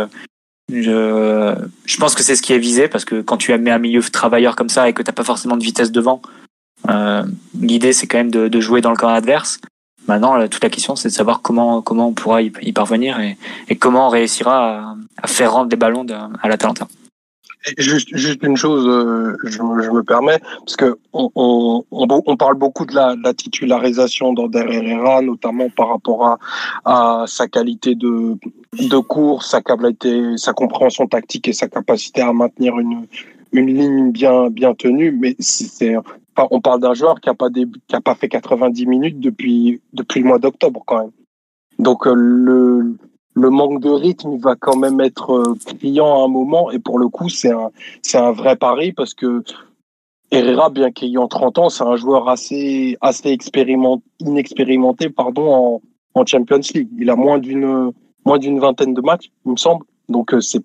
je pense que c'est ce qui est visé, parce que quand tu mets un milieu travailleur comme ça et que t'as pas forcément de vitesse devant, l'idée c'est quand même de jouer dans le camp adverse. Maintenant, toute la question c'est de savoir comment on pourra y parvenir et comment on réussira à faire rendre les ballons à l'Atalanta. Juste une chose, je me permets, parce que on parle beaucoup de la titularisation d'Ander Herrera, notamment par rapport à sa qualité de course, sa compréhension tactique et sa capacité à maintenir une ligne bien tenue. Mais on parle d'un joueur qui a pas fait 90 minutes depuis le mois d'octobre quand même. Donc le manque de rythme, il va quand même être criant à un moment, et pour le coup, c'est un vrai pari, parce que Herrera, bien qu'ayant 30 ans, c'est un joueur assez inexpérimenté, en Champions League. Il a moins d'une vingtaine de matchs, il me semble. Donc c'est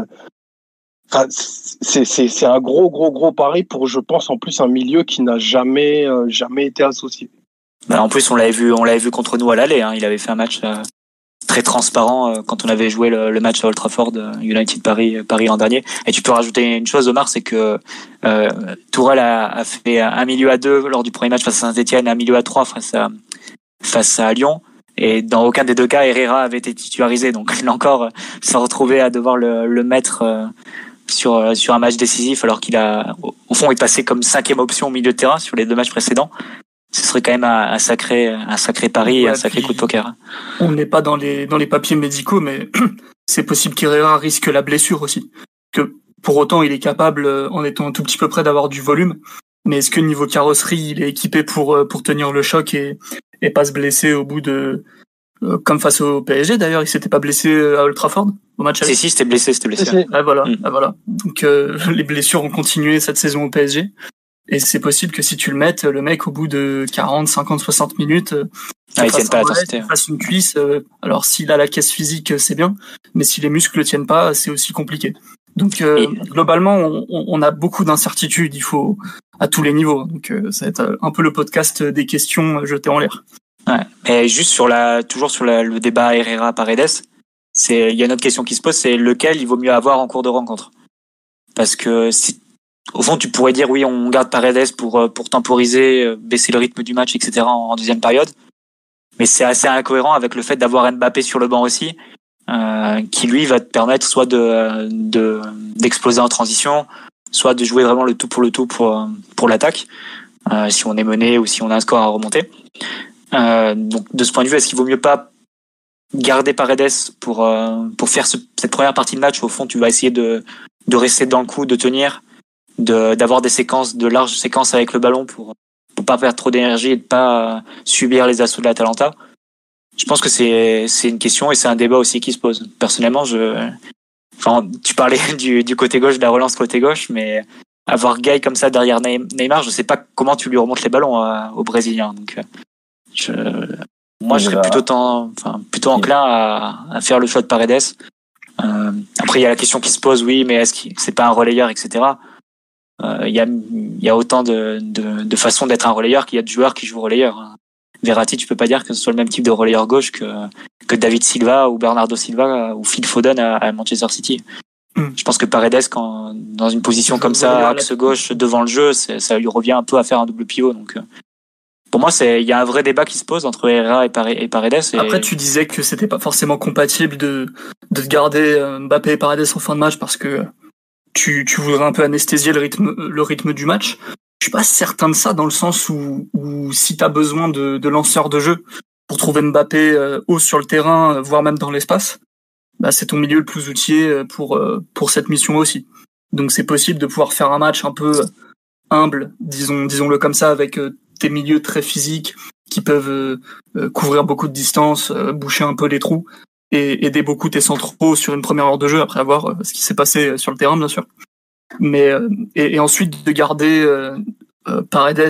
un gros pari pour, je pense, en plus un milieu qui n'a jamais été associé. En plus, on l'avait vu contre nous à l'aller, hein. Il avait fait un match très transparent quand on avait joué le match à Old Trafford, United Paris l'an dernier. Et tu peux rajouter une chose, Omar, c'est que Tourelle a fait un milieu à 2 lors du premier match face à Saint-Etienne, un milieu à 3 face à Lyon. Et dans aucun des deux cas, Herrera avait été titularisé. Donc là encore, se retrouver à devoir le mettre sur un match décisif, alors qu'il a, au fond, est passé comme 5e option au milieu de terrain sur les 2 matchs précédents. Ce serait quand même un sacré pari et un sacré coup de poker. On n'est pas dans les papiers médicaux, mais c'est possible qu'Herrera risque la blessure aussi. Que pour autant, il est capable, en étant un tout petit peu près, d'avoir du volume. Mais est-ce que niveau carrosserie, il est équipé pour tenir le choc et pas se blesser au bout de, comme face au PSG d'ailleurs, il s'était pas blessé à Old Trafford au match aller. Si, c'était blessé. Voilà. Donc les blessures ont continué cette saison au PSG. Et c'est possible que si tu le mettes, le mec, au bout de 40, 50, 60 minutes, il tienne pas à l'intensité. Fasse une cuisse. Alors, s'il a la caisse physique, c'est bien. Mais si les muscles ne tiennent pas, c'est aussi compliqué. Donc, globalement, on a beaucoup d'incertitudes. Il faut, à tous les niveaux. Donc, ça va être un peu le podcast des questions jetées en l'air. Ouais. Et juste toujours sur le débat Herrera-Paredes, il y a une autre question qui se pose, c'est lequel il vaut mieux avoir en cours de rencontre. Parce que au fond, tu pourrais dire oui, on garde Paredes pour temporiser, baisser le rythme du match, etc. en deuxième période. Mais c'est assez incohérent avec le fait d'avoir Mbappé sur le banc aussi, qui lui va te permettre soit d'exploser en transition, soit de jouer vraiment le tout pour l'attaque, si on est mené ou si on a un score à remonter. Donc de ce point de vue, est-ce qu'il vaut mieux pas garder Paredes pour faire cette première partie de match où au fond tu vas essayer de rester dans le coup, de tenir, d'avoir de larges séquences avec le ballon pour pas perdre trop d'énergie et de pas subir les assauts de l'Atalanta. Je pense que c'est une question et c'est un débat aussi qui se pose. Personnellement, tu parlais du côté gauche, de la relance côté gauche, mais avoir Gay comme ça derrière Neymar, je sais pas comment tu lui remontes les ballons aux Brésiliens. Donc Moi, je serais plutôt enclin à faire le choix de Paredes. Après, il y a la question qui se pose, oui, mais est-ce que c'est pas un relayeur, etc. Il y a autant de façons d'être un relayeur qu'il y a de joueurs qui jouent relayeur. Verratti, tu peux pas dire que ce soit le même type de relayeur gauche que David Silva ou Bernardo Silva ou Phil Foden à Manchester City. Je pense que Paredes, dans une position comme ça, axe gauche devant le jeu, ça lui revient un peu à faire un double pivot. Donc, pour moi, il y a un vrai débat qui se pose entre Herrera et Paredes. Après, tu disais que c'était pas forcément compatible de garder Mbappé et Paredes en fin de match parce que tu voudrais un peu anesthésier le rythme du match. Je suis pas certain de ça dans le sens où si t'as besoin de lanceurs de jeu pour trouver Mbappé haut sur le terrain, voire même dans l'espace, bah c'est ton milieu le plus outillé pour cette mission aussi. Donc c'est possible de pouvoir faire un match un peu humble, disons-le comme ça, avec des milieux très physiques qui peuvent couvrir beaucoup de distance, boucher un peu les trous et aider beaucoup tes centraux sur une première heure de jeu après avoir ce qui s'est passé sur le terrain, bien sûr. Mais et ensuite de garder Paredes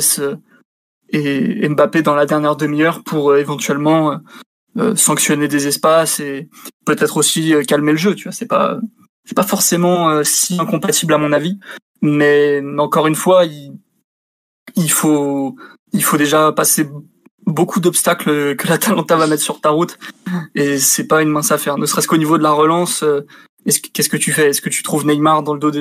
et Mbappé dans la dernière demi-heure pour éventuellement sanctionner des espaces et peut-être aussi calmer le jeu. Tu vois, c'est pas forcément si incompatible à mon avis. Mais encore une fois, il faut déjà passer beaucoup d'obstacles que l'Atalanta va mettre sur ta route et c'est pas une mince affaire. Ne serait-ce qu'au niveau de la relance. Qu'est-ce que tu fais? Est-ce que tu trouves Neymar dans le dos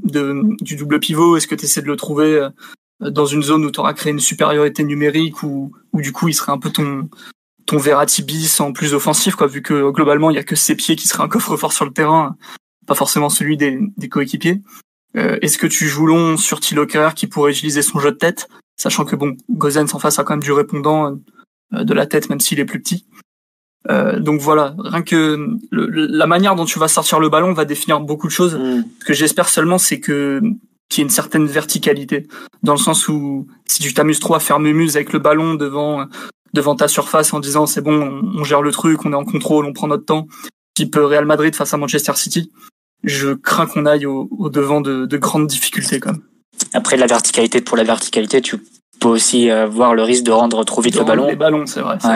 du double pivot? Est-ce que tu essaies de le trouver dans une zone où tu auras créé une supériorité numérique ou du coup il serait un peu ton Verratti bis en plus offensif, quoi, vu que globalement il y a que ses pieds qui seraient un coffre-fort sur le terrain, pas forcément celui des coéquipiers. Est-ce que tu joues long sur Thilo Kehrer qui pourrait utiliser son jeu de tête, sachant que bon, Gosens en face a quand même du répondant de la tête même s'il est plus petit. Donc voilà, rien que la manière dont tu vas sortir le ballon va définir beaucoup de choses. Ce que j'espère seulement, c'est qu'il y ait une certaine verticalité, dans le sens où si tu t'amuses trop à faire mumuse avec le ballon devant ta surface en disant c'est bon, on gère le truc, on est en contrôle, on prend notre temps, type Real Madrid face à Manchester City, je crains qu'on aille au devant de grandes difficultés quand même. Après, la verticalité pour la verticalité, tu peut aussi voir le risque de rendre trop vite le ballon. Les ballons, c'est vrai.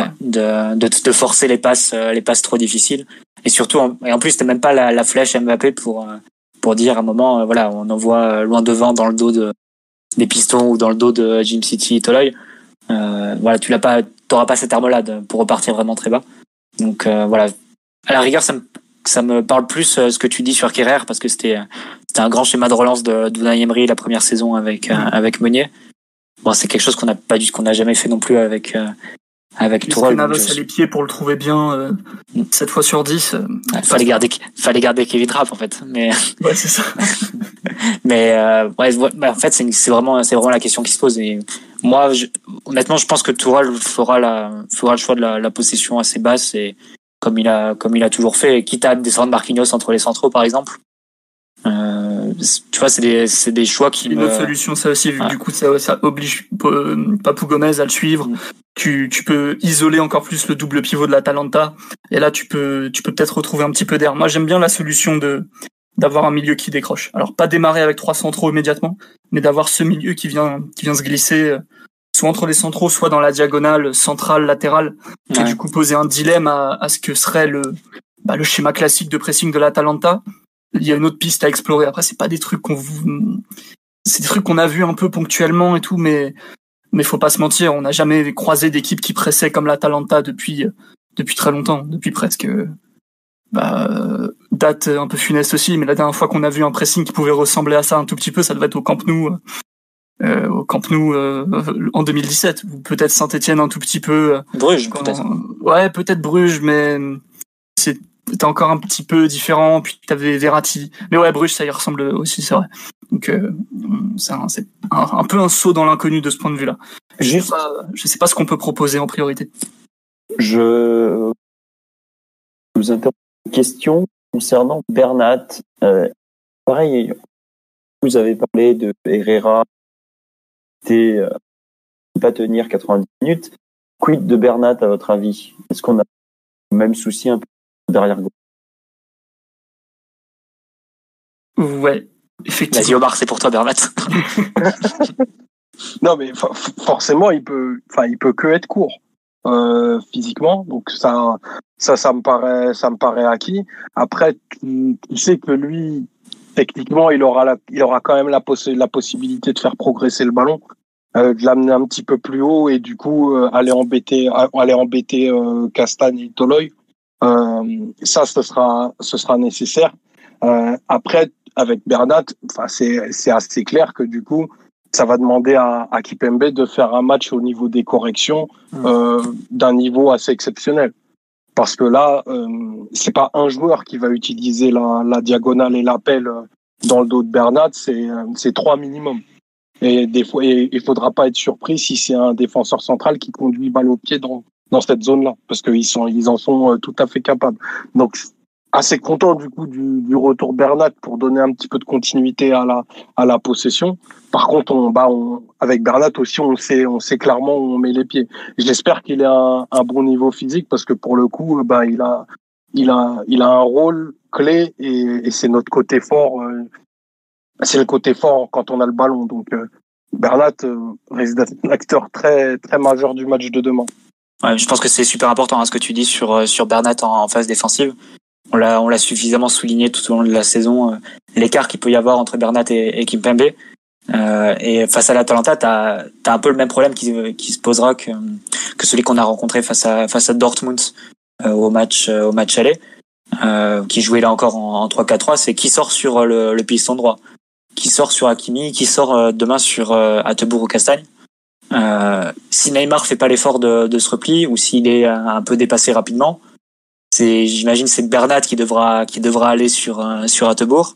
De forcer les passes trop difficiles. Et surtout, en plus, t'as même pas la flèche Mbappé pour dire à un moment, voilà, on envoie loin devant dans le dos des Pistons ou dans le dos de Jim City Toloi. Voilà, t'auras pas cette arme-là pour repartir vraiment très bas. Donc voilà, à la rigueur, ça me parle plus ce que tu dis sur Kehrer parce que c'était un grand schéma de relance d'Unai Emery la première saison avec Meunier. Bon, c'est quelque chose qu'on n'a jamais fait non plus avec Tourelle. Navas a les pieds pour le trouver bien 7 fois sur 10. Fallait garder Kevin Trapp en fait. Mais ouais, c'est ça. Mais en fait c'est vraiment la question qui se pose et moi honnêtement je pense que Tourelle fera le choix de la possession assez basse et comme il a toujours fait, quitte à descendre Marquinhos entre les centraux par exemple. Tu vois, c'est des choix qui une autre solution, ça aussi, vu que du coup ça oblige Papou Gomez à le suivre. Tu peux isoler encore plus le double pivot de l'Atalanta et là tu peux peut-être retrouver un petit peu d'air. Moi j'aime bien la solution d'avoir un milieu qui décroche. Alors pas démarrer avec 3 centraux immédiatement, mais d'avoir ce milieu qui vient se glisser soit entre les centraux, soit dans la diagonale centrale latérale et du coup poser un dilemme à ce que serait le schéma classique de pressing de l'Atalanta. Il y a une autre piste à explorer. Après, c'est des trucs qu'on a vu un peu ponctuellement et tout, mais faut pas se mentir, on n'a jamais croisé d'équipe qui pressait comme l'Atalanta depuis très longtemps, depuis presque, date un peu funeste aussi, mais la dernière fois qu'on a vu un pressing qui pouvait ressembler à ça un tout petit peu, ça devait être au Camp Nou, en 2017, ou peut-être Saint-Etienne un tout petit peu. Bruges, peut-être. Ouais, peut-être Bruges, mais c'était encore un petit peu différent, puis t'avais Verratti. Mais ouais, Bruges, ça y ressemble aussi, c'est vrai. Donc, c'est un peu un saut dans l'inconnu de ce point de vue-là. Je sais pas ce qu'on peut proposer en priorité. Je vous interromps une question concernant Bernat. Pareil, vous avez parlé de Herrera qui ne pas tenir 90 minutes. Quid de Bernat, à votre avis? Est-ce qu'on a le même souci un peu derrière gauche? Ouais, effectivement. Vas-y Omar, c'est pour toi Bernat. Non mais forcément il peut que être court. physiquement, donc ça me paraît acquis. Après, tu sais que lui, techniquement, il aura quand même la possibilité de faire progresser le ballon, de l'amener un petit peu plus haut et du coup aller embêter Castagne et Toloy. Ça, ce sera nécessaire. Après, avec Bernat, enfin c'est assez clair que du coup, ça va demander à Kimpembe de faire un match au niveau des corrections d'un niveau assez exceptionnel. Parce que là, c'est pas un joueur qui va utiliser la diagonale et l'appel dans le dos de Bernat, c'est 3 minimum. Et des fois, il faudra pas être surpris si c'est un défenseur central qui conduit balle au pied dans cette zone-là, parce qu'ils en sont tout à fait capables. Donc, assez content du coup du retour Bernat pour donner un petit peu de continuité à la possession. Par contre, avec Bernat aussi, on sait clairement où on met les pieds. J'espère qu'il a un bon niveau physique parce que pour le coup, il a un rôle clé et c'est notre côté fort. C'est le côté fort quand on a le ballon. Donc, Bernat risque d'être un acteur très, très majeur du match de demain. Ouais, je pense que c'est super important ce que tu dis sur Bernat en phase défensive. On l'a suffisamment souligné tout au long de la saison, l'écart qu'il peut y avoir entre Bernat et Kimpembe. Et face à l'Atalanta, t'as un peu le même problème qui se posera que celui qu'on a rencontré face à Dortmund au match aller, qui jouait là encore en 3-4-3. C'est qui sort sur le piston droit, qui sort sur Hakimi, qui sort demain sur Hateboer ou Castagne. Si Neymar fait pas l'effort de ce repli ou s'il est un peu dépassé rapidement, j'imagine c'est Bernat qui devra aller sur Hateboer.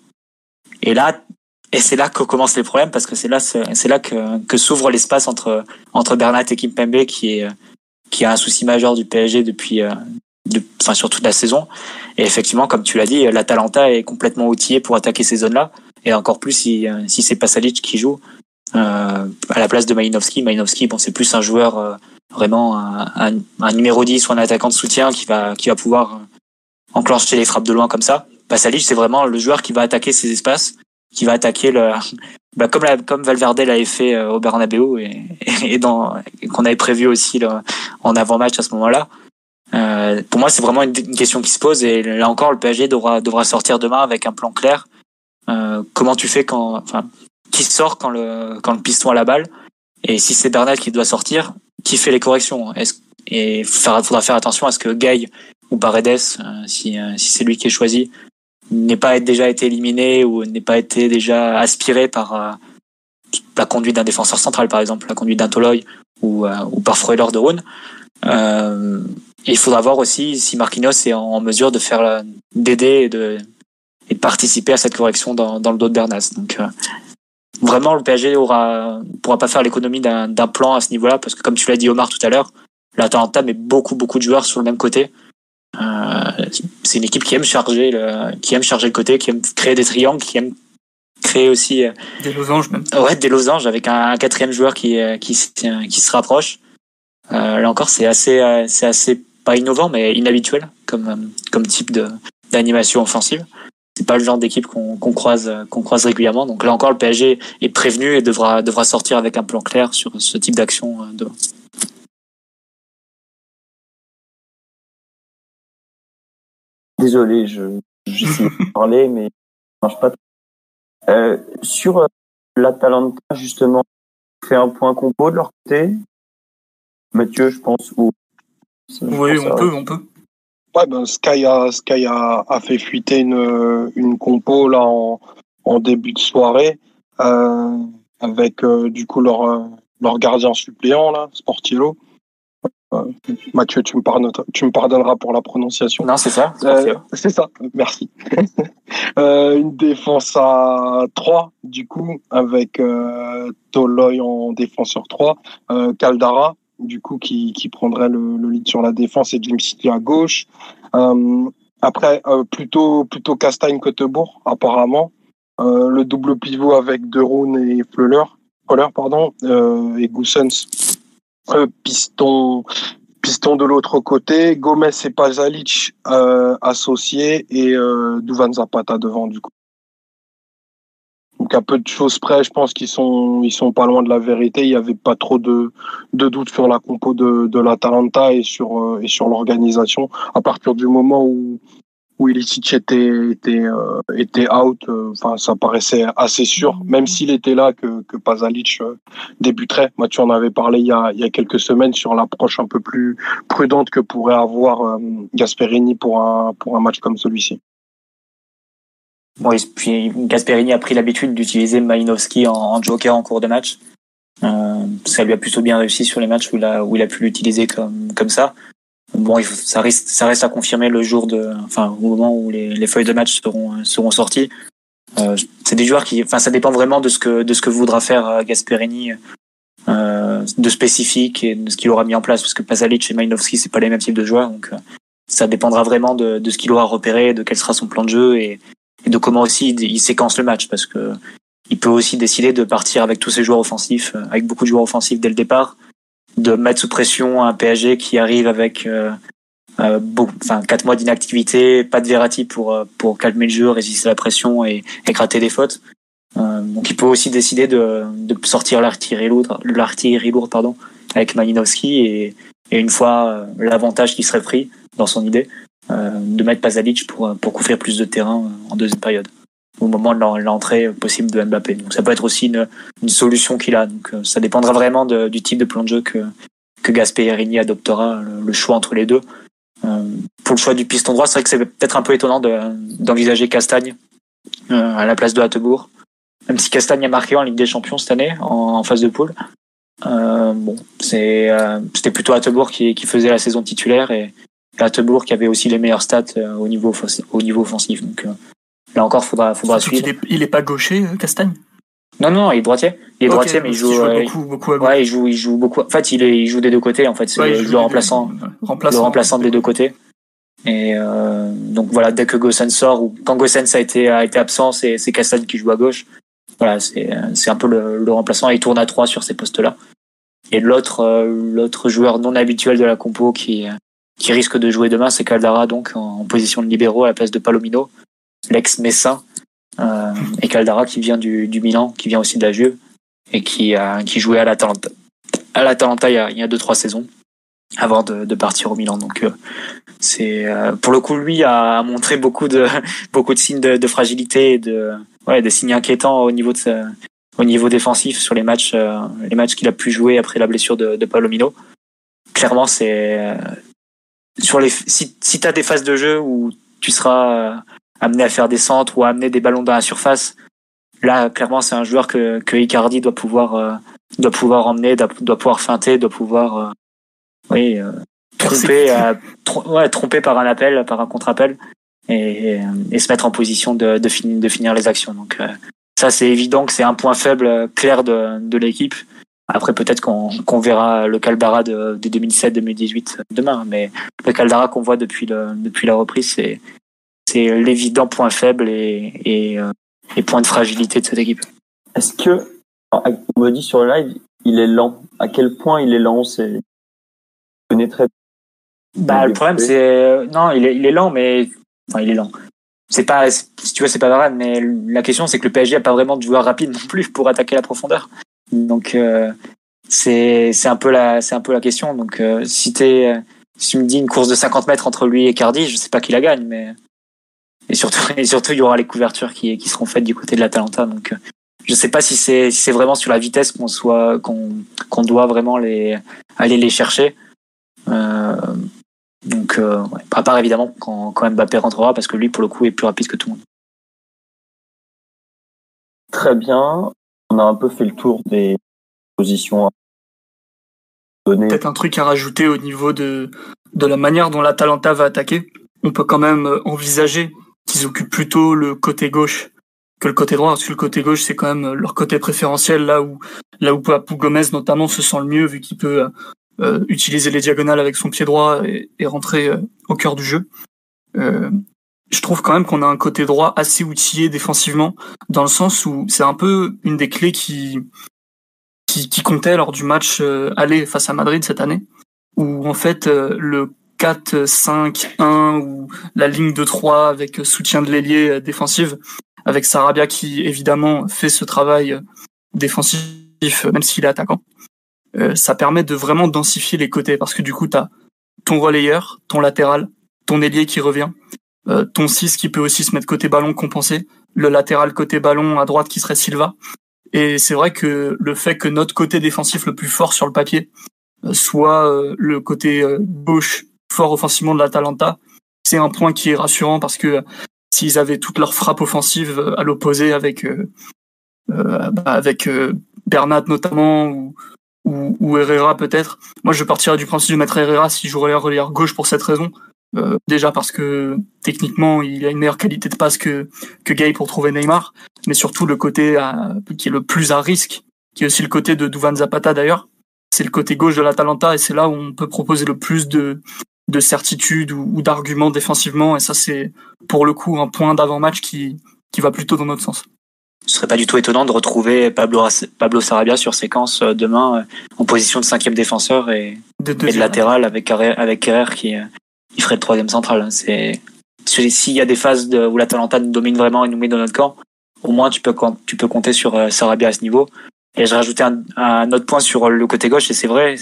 Et c'est là que commencent les problèmes parce que c'est là que s'ouvre l'espace entre Bernat et Kimpembe qui a un souci majeur du PSG depuis sur toute la saison. Et effectivement, comme tu l'as dit, l'Atalanta est complètement outillé pour attaquer ces zones-là et encore plus si c'est Pasalic qui joue à la place de Malinowski. Malinowski, bon, c'est plus un joueur vraiment un numéro 10 ou un attaquant de soutien qui va pouvoir enclencher les frappes de loin comme ça. Pasalic, c'est vraiment le joueur qui va attaquer ces espaces, qui va attaquer comme Valverde l'avait fait au Bernabeu et qu'on avait prévu aussi en avant-match à ce moment-là. Pour moi, c'est vraiment une question qui se pose et là encore, le PSG devra sortir demain avec un plan clair. Comment tu fais qui sort quand le piston a la balle, et si c'est Bernat qui doit sortir, qui fait les corrections? Faudra faire attention à ce que Gueye ou Paredes, si c'est lui qui est choisi, n'ait pas déjà été éliminé ou n'ait pas été déjà aspiré par la conduite d'un défenseur central, par exemple, la conduite d'un Toloy ou par Freuler de Rhône. Et il faudra voir aussi si Marquinhos est en mesure d'aider et de participer à cette correction dans le dos de Bernat. Donc vraiment, le PSG pourra pas faire l'économie d'un plan à ce niveau-là parce que, comme tu l'as dit Omar tout à l'heure, l'Atalanta met beaucoup de joueurs sur le même côté. C'est une équipe qui aime charger le côté, qui aime créer des triangles, qui aime créer aussi des losanges même. Ouais, des losanges avec un quatrième joueur qui se rapproche. Là encore, c'est assez pas innovant mais inhabituel comme type d'animation offensive. C'est pas le genre d'équipe qu'on croise régulièrement. Donc là encore, le PSG est prévenu et devra sortir avec un plan clair sur ce type d'action demain. Désolé, j'essaie de parler, mais ça marche pas. Sur l'Atalanta, justement, on fait un point compo de leur côté. Mathieu, je pense. Oui, on peut. Ouais, Sky a fait fuiter une compo là en début de soirée avec du coup leur gardien suppléant là, Sportiello. Mathieu, tu me pardonneras pour la prononciation. Non, c'est ça. C'est ça, merci. Une défense à 3, du coup, avec Toloy en défenseur 3, Caldara, du coup, qui prendrait le lead sur la défense, et Jim City à gauche. Après, plutôt Castagne que Tebour, apparemment. Le double pivot avec De Roon et Freuler, et Goossens. Piston de l'autre côté, Gomez et Pasalic associés et Duvan Zapata devant du coup. Donc à peu de choses près, je pense qu'ils sont pas loin de la vérité. Il y avait pas trop de doute sur la compo de l'Atalanta et sur l'organisation. À partir du moment où Ilicic était out, enfin ça paraissait assez sûr, même s'il était là que Pasalic débuterait. Moi, tu en avais parlé il y a quelques semaines sur l'approche un peu plus prudente que pourrait avoir Gasperini pour un match comme celui-ci. Oui, puis Gasperini a pris l'habitude d'utiliser Malinowski en joker en cours de match. Ça lui a plutôt bien réussi sur les matchs où il a pu l'utiliser comme ça. Bon, ça reste à confirmer le jour au moment où les feuilles de match seront sorties. C'est des joueurs ça dépend vraiment de ce que voudra faire Gasperini, de spécifique et de ce qu'il aura mis en place, parce que Pasalic et Malinowski, c'est pas les mêmes types de joueurs, donc ça dépendra vraiment de ce qu'il aura repéré, de quel sera son plan de jeu et de comment aussi il séquence le match, parce que il peut aussi décider de partir avec tous ses joueurs offensifs, avec beaucoup de joueurs offensifs dès le départ, de mettre sous pression un PSG qui arrive avec 4 mois d'inactivité, pas de Verratti pour calmer le jeu, résister à la pression et gratter des fautes. Donc il peut aussi décider de sortir l'artillerie lourde avec Malinowski et une fois l'avantage qui serait pris dans son idée, de mettre Pasalic pour couvrir plus de terrain en deuxième période, au moment de l'entrée possible de Mbappé. Donc ça peut être aussi une solution qu'il a. Donc ça dépendra vraiment du type de plan de jeu que Gasperini adoptera, le choix entre les deux. Pour le choix du piston droit, c'est vrai que c'est peut-être un peu étonnant d'envisager Castagne à la place de Hattebourg, même si Castagne a marqué en Ligue des Champions cette année en phase de poule. C'était plutôt Hattebourg qui faisait la saison titulaire et Hattebourg qui avait aussi les meilleures stats au niveau offensif. Donc là encore, faudra suivre. Il est pas gaucher, Castagne? Non, il est droitier. Il est droitier, mais il joue beaucoup à gauche. Ouais, il joue beaucoup. En fait, il joue des deux côtés. En fait, c'est le remplaçant des deux côtés. Et donc voilà, dès que Gosens sort ou quand Gosens a été absent, c'est Castagne qui joue à gauche. Voilà, c'est un peu le remplaçant. Et il tourne à 3 sur ces postes-là. Et l'autre joueur non habituel de la compo qui risque de jouer demain, c'est Caldara, donc en position de libéraux à la place de Palomino, l'ex-Messin, et Caldara qui vient du Milan, qui vient aussi de la Juve et qui jouait à l'Atalanta il y a 2-3 saisons avant de partir au Milan. Donc c'est pour le coup, lui a montré beaucoup de signes de fragilité et de signes inquiétants au niveau défensif sur les matchs qu'il a pu jouer après la blessure de Palomino. Clairement, c'est si t'as des phases de jeu où tu seras amené à faire des centres ou à amener des ballons dans la surface, là clairement c'est un joueur que Icardi doit pouvoir emmener, doit pouvoir feinter, doit pouvoir tromper par un appel, par un contre-appel et se mettre en position de finir les actions. Donc ça, c'est évident que c'est un point faible clair de l'équipe. Après, peut-être qu'on verra le Caldara de 2017-2018 demain, mais le Caldara qu'on voit depuis la reprise, c'est l'évident point faible et point de fragilité de cette équipe. Est-ce que, on me dit sur le live, il est lent? À quel point il est lent? Je connais très le problème, c'est non, il est lent, mais enfin, il est lent. Si tu veux, c'est pas vrai, mais la question, c'est que le PSG a pas vraiment de joueurs rapides non plus pour attaquer la profondeur. Donc c'est un peu la question. Donc si tu me dis une course de 50 mètres entre lui et Cardi, je sais pas qui la gagne, mais et surtout il y aura les couvertures qui seront faites du côté de l'Atalanta. Donc je sais pas si c'est vraiment sur la vitesse qu'on doit vraiment aller les chercher. Donc à part évidemment quand Mbappé rentrera, parce que lui pour le coup est plus rapide que tout le monde. Très bien, on a un peu fait le tour des positions à donner. Peut-être un truc à rajouter au niveau de la manière dont l'Atalanta va attaquer. On peut quand même envisager qu'ils occupent plutôt le côté gauche que le côté droit, parce que le côté gauche c'est quand même leur côté préférentiel, là où Papu Gomez notamment se sent le mieux, vu qu'il peut utiliser les diagonales avec son pied droit et rentrer au cœur du jeu. Je trouve quand même qu'on a un côté droit assez outillé défensivement, dans le sens où c'est un peu une des clés qui comptait lors du match aller face à Madrid cette année, où en fait le 4-5-1 ou la ligne de 3 avec soutien de l'ailier défensive avec Sarabia qui évidemment fait ce travail défensif même s'il est attaquant. Ça permet de vraiment densifier les côtés parce que du coup t'as ton relayeur, ton latéral, ton ailier qui revient, ton 6 qui peut aussi se mettre côté ballon compenser, le latéral côté ballon à droite qui serait Silva. Et c'est vrai que le fait que notre côté défensif le plus fort sur le papier soit le côté gauche fort offensivement de l'Atalanta, c'est un point qui est rassurant parce que s'ils avaient toutes leurs frappes offensives à l'opposé avec Bernat notamment ou Herrera peut-être. Moi, je partirais du principe de mettre Herrera si je relayeur gauche pour cette raison. Déjà parce que techniquement, il a une meilleure qualité de passe que Gay pour trouver Neymar, mais surtout le côté qui est le plus à risque, qui est aussi le côté de Duvan Zapata d'ailleurs. C'est le côté gauche de l'Atalanta et c'est là où on peut proposer le plus de certitude ou d'arguments défensivement. Et ça, c'est pour le coup un point d'avant-match qui va plutôt dans notre sens. Ce serait pas du tout étonnant de retrouver Pablo Sarabia sur séquence demain en position de 5e défenseur et de latéral avec Kerrer qui ferait le 3e central. S'il y a des phases où l'Atalanta nous domine vraiment et nous met dans notre camp, au moins tu peux compter sur Sarabia à ce niveau. Et je rajoutais un autre point sur le côté gauche et c'est vrai,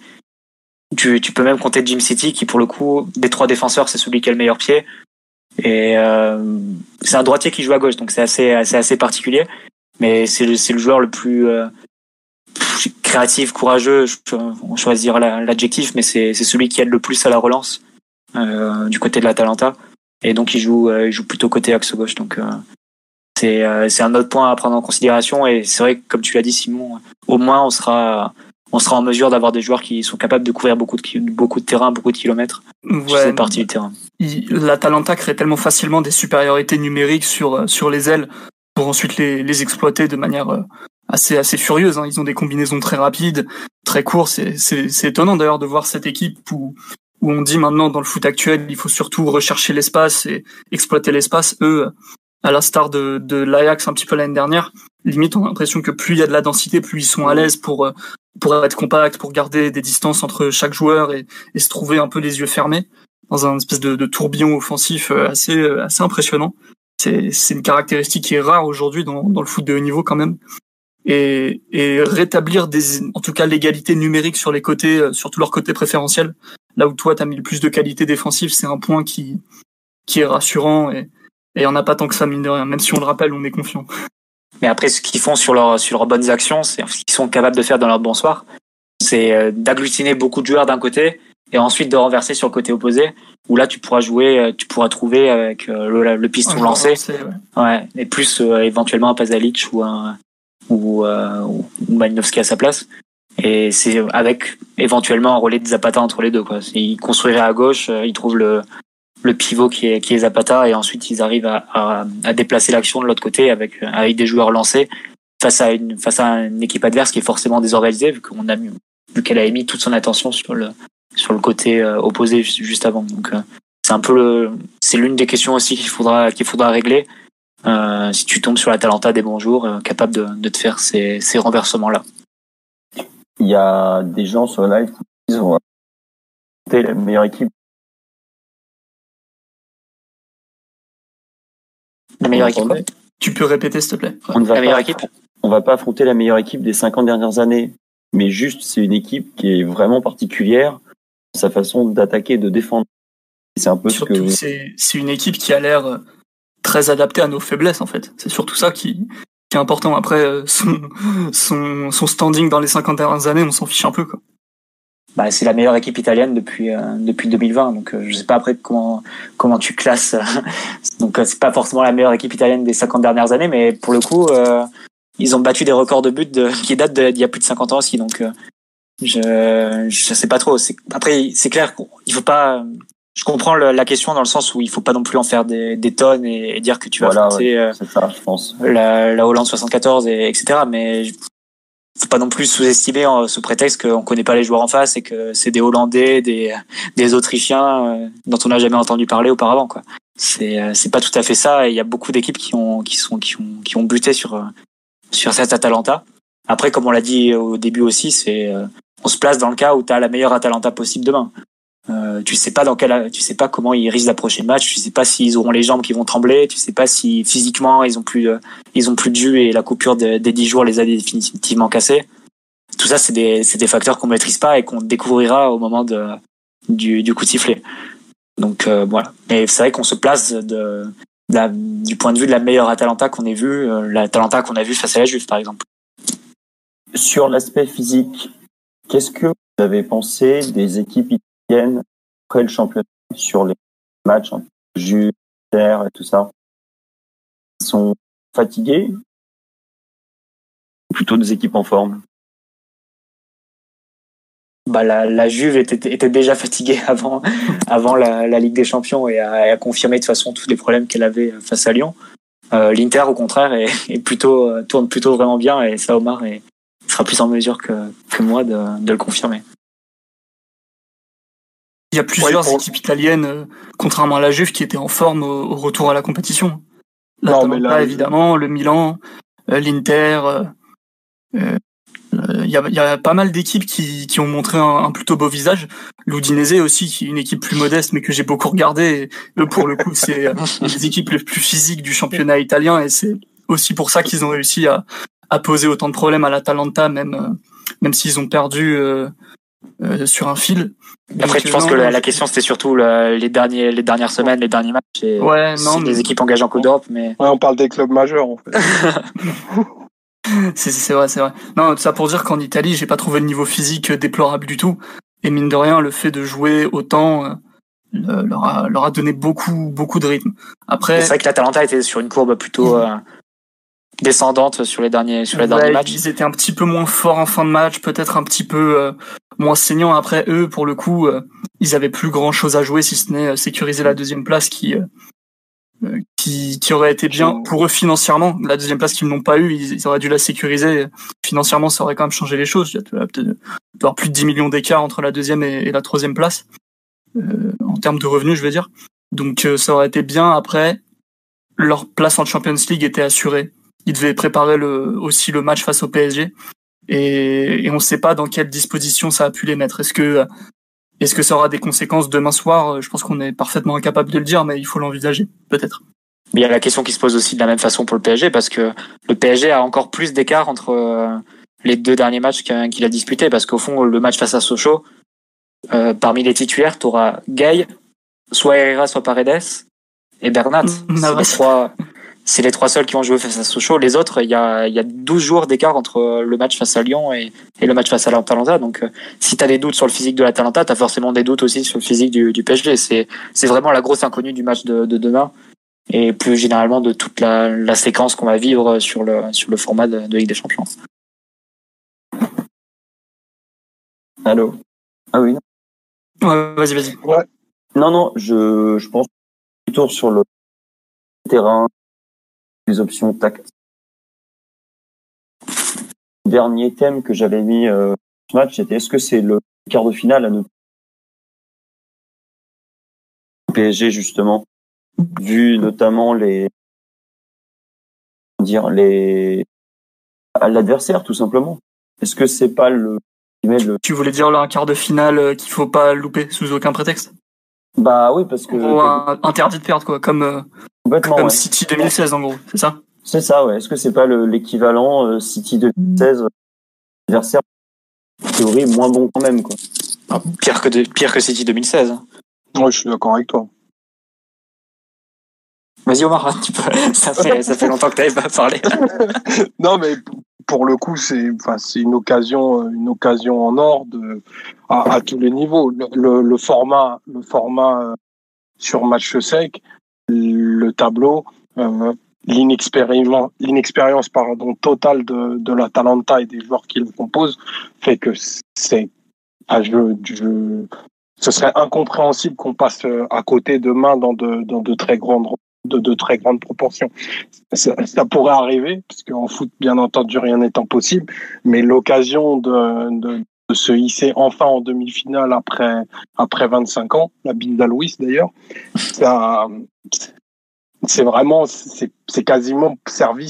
tu peux même compter Jim City qui pour le coup des 3 défenseurs c'est celui qui a le meilleur pied. Et c'est un droitier qui joue à gauche, donc c'est assez particulier. Mais c'est le joueur le plus créatif, courageux. On choisira l'adjectif, mais c'est celui qui aide le plus à la relance du côté de l'Atalanta. Et donc il joue plutôt côté axe gauche. Donc c'est un autre point à prendre en considération. Et c'est vrai que comme tu l'as dit, Simon, au moins on sera en mesure d'avoir des joueurs qui sont capables de couvrir beaucoup de terrain, beaucoup de kilomètres sur cette partie du terrain. L'Atalanta crée tellement facilement des supériorités numériques sur les ailes pour ensuite les exploiter de manière assez furieuse. Hein. Ils ont des combinaisons très rapides, très courtes. C'est étonnant d'ailleurs de voir cette équipe où on dit maintenant dans le foot actuel, il faut surtout rechercher l'espace et exploiter l'espace. Eux, à l'instar de l'Ajax un petit peu l'année dernière, limite on a l'impression que plus il y a de la densité, plus ils sont à l'aise pour être compacts, pour garder des distances entre chaque joueur et se trouver un peu les yeux fermés dans un espèce de tourbillon offensif assez impressionnant. C'est une caractéristique qui est rare aujourd'hui dans le foot de haut niveau quand même. Et rétablir en tout cas l'égalité numérique sur les côtés, sur tout leur côté préférentiel, là où toi t'as mis le plus de qualité défensive, c'est un point qui est rassurant et il y en a pas tant que ça mine de rien, même si on le rappelle, on est confiant. Mais après, ce qu'ils font sur leurs bonnes actions, c'est ce qu'ils sont capables de faire dans leur bonsoir, c'est d'agglutiner beaucoup de joueurs d'un côté et ensuite de renverser sur le côté opposé, où là tu pourras trouver avec le piston lancé, ouais, et plus éventuellement un Pasalic ou Malinowski à sa place. Et c'est avec éventuellement un relais de Zapata entre les deux, quoi. Ils construiraient à gauche, ils trouvent le pivot qui est Zapata et ensuite ils arrivent à déplacer l'action de l'autre côté avec des joueurs lancés face à une équipe adverse qui est forcément désorganisée vu qu'elle a émis toute son attention sur le côté opposé juste avant. Donc c'est l'une des questions aussi qu'il faudra régler si tu tombes sur l'Atalanta des bons jours capable de te faire ces renversements là. Il y a des gens sur le live qui disent on va affronter la meilleure équipe. La meilleure équipe. Tu peux répéter s'il te plaît? On va pas affronter la meilleure équipe des 50 dernières années, mais juste c'est une équipe qui est vraiment particulière dans sa façon d'attaquer et de défendre. C'est un peu surtout c'est une équipe qui a l'air très adaptée à nos faiblesses en fait. C'est surtout ça qui est important. Après son standing dans les 50 dernières années, on s'en fiche un peu quoi. Bah, c'est la meilleure équipe italienne depuis 2020, donc je sais pas après comment tu classes. Donc c'est pas forcément la meilleure équipe italienne des 50 dernières années, mais pour le coup ils ont battu des records de buts qui datent d'il y a plus de 50 ans aussi, donc je sais pas trop. Après c'est clair qu'il faut pas. Je comprends la question dans le sens où il faut pas non plus en faire des tonnes et dire que tu vas affronter c'est ça, je pense. la Hollande 74 etc. Mais faut pas non plus sous-estimer ce prétexte qu'on connaît pas les joueurs en face et que c'est des Hollandais, des Autrichiens dont on n'a jamais entendu parler auparavant, quoi. C'est pas tout à fait ça. Et il y a beaucoup d'équipes qui ont buté sur cette Atalanta. Après, comme on l'a dit au début aussi, on se place dans le cas où t'as la meilleure Atalanta possible demain. Tu sais pas comment ils risquent d'approcher le match. Tu sais pas s'ils auront les jambes qui vont trembler. Tu sais pas si physiquement ils ont plus de jus et la coupure des 10 jours les a définitivement cassés. Tout ça, c'est des facteurs qu'on maîtrise pas et qu'on découvrira au moment du coup de sifflet. Donc voilà. Mais c'est vrai qu'on se place du point de vue de la meilleure Atalanta qu'on ait vue, l'Atalanta qu'on a vue face à la Juve par exemple. Sur l'aspect physique, qu'est-ce que vous avez pensé des équipes italiennes après le championnat sur les matchs, Juve, Inter et tout ça? Ils sont fatigués? Plutôt des équipes en forme? La Juve était déjà fatiguée avant la Ligue des Champions et a confirmé de toute façon tous les problèmes qu'elle avait face à Lyon. L'Inter au contraire tourne plutôt vraiment bien et ça Omar sera plus en mesure que moi de le confirmer. Il y a plusieurs équipes italiennes, contrairement à la Juve, qui étaient en forme au retour à la compétition. L'Atalanta, évidemment, le Milan, l'Inter. Il y a pas mal d'équipes qui ont montré un plutôt beau visage. L'Udinese aussi, qui est une équipe plus modeste, mais que j'ai beaucoup regardé. Eux, pour le coup, c'est les équipes les plus physiques du championnat italien, et c'est aussi pour ça qu'ils ont réussi à poser autant de problèmes à l'Atalanta, même s'ils ont perdu sur un fil. Après, je pense que la question c'était surtout les dernières semaines, les derniers matchs, et les équipes engagées en Coupe d'Europe. Mais on parle des clubs majeurs en fait. C'est vrai. Non, ça pour dire qu'en Italie, j'ai pas trouvé le niveau physique déplorable du tout. Et mine de rien, le fait de jouer autant leur a donné beaucoup de rythme. Après, c'est vrai que l'Atalanta était sur une courbe plutôt descendante sur les derniers matchs. Ils étaient un petit peu moins forts en fin de match, peut-être un petit peu moins saignants. Après, eux, pour le coup, ils avaient plus grand chose à jouer si ce n'est sécuriser la deuxième place qui aurait été bien pour eux financièrement. La deuxième place qu'ils n'ont pas eu, ils auraient dû la sécuriser. Financièrement, ça aurait quand même changé les choses. Il y a peut-être avoir plus de 10 millions d'écart entre la deuxième et la troisième place, en termes de revenus, je veux dire. Donc ça aurait été bien. Après, leur place en Champions League était assurée. Ils devaient préparer aussi le match face au PSG. Et on ne sait pas dans quelle disposition ça a pu les mettre. Est-ce que ça aura des conséquences demain soir? Je pense qu'on est parfaitement incapable de le dire, mais il faut l'envisager, peut-être. Mais il y a la question qui se pose aussi de la même façon pour le PSG, parce que le PSG a encore plus d'écart entre les deux derniers matchs qu'il a disputés, parce qu'au fond, le match face à Sochaux, parmi les titulaires, tu auras Gay, soit Herrera, soit Paredes, et Bernat. C'est les trois seuls qui vont jouer face à Sochaux. Les autres, il y a 12 jours d'écart entre le match face à Lyon et le match face à l'Atalanta. Donc, si tu as des doutes sur le physique de l'Atalanta, tu as forcément des doutes aussi sur le physique du PSG. C'est vraiment la grosse inconnue du match de demain et plus généralement de toute la séquence qu'on va vivre sur le format de Ligue des Champions. Allô? Ah oui. Ouais, vas-y. Ouais. Non, je pense plutôt sur le terrain, les options tactiques. Dernier thème que j'avais mis ce match, c'était est-ce que c'est le quart de finale à ne PSG justement, vu notamment à l'adversaire tout simplement. Est-ce que c'est pas Tu voulais dire là un quart de finale qu'il faut pas louper sous aucun prétexte? Bah oui, parce que interdit de perdre quoi, comme City 2016 en gros, c'est ça? C'est ça, ouais. Est-ce que c'est pas l'équivalent City 2016, adversaire en théorie moins bon quand même quoi. Pire que City 2016. Ouais, je suis d'accord avec toi. Vas-y Omar, tu peux. Ça fait longtemps que t'avais pas parlé. Non, mais pour le coup, c'est une occasion en or à tous les niveaux. Le format sur match sec, le tableau, l'inexpérience totale de l'Atalanta et des joueurs qui le composent fait que ce serait incompréhensible qu'on passe à côté demain dans de très grandes proportions. Ça pourrait arriver, parce qu'en foot, bien entendu, rien n'étant possible, mais l'occasion de se hisser enfin en demi-finale après 25 ans, la Binda Luis d'ailleurs, c'est quasiment servi sur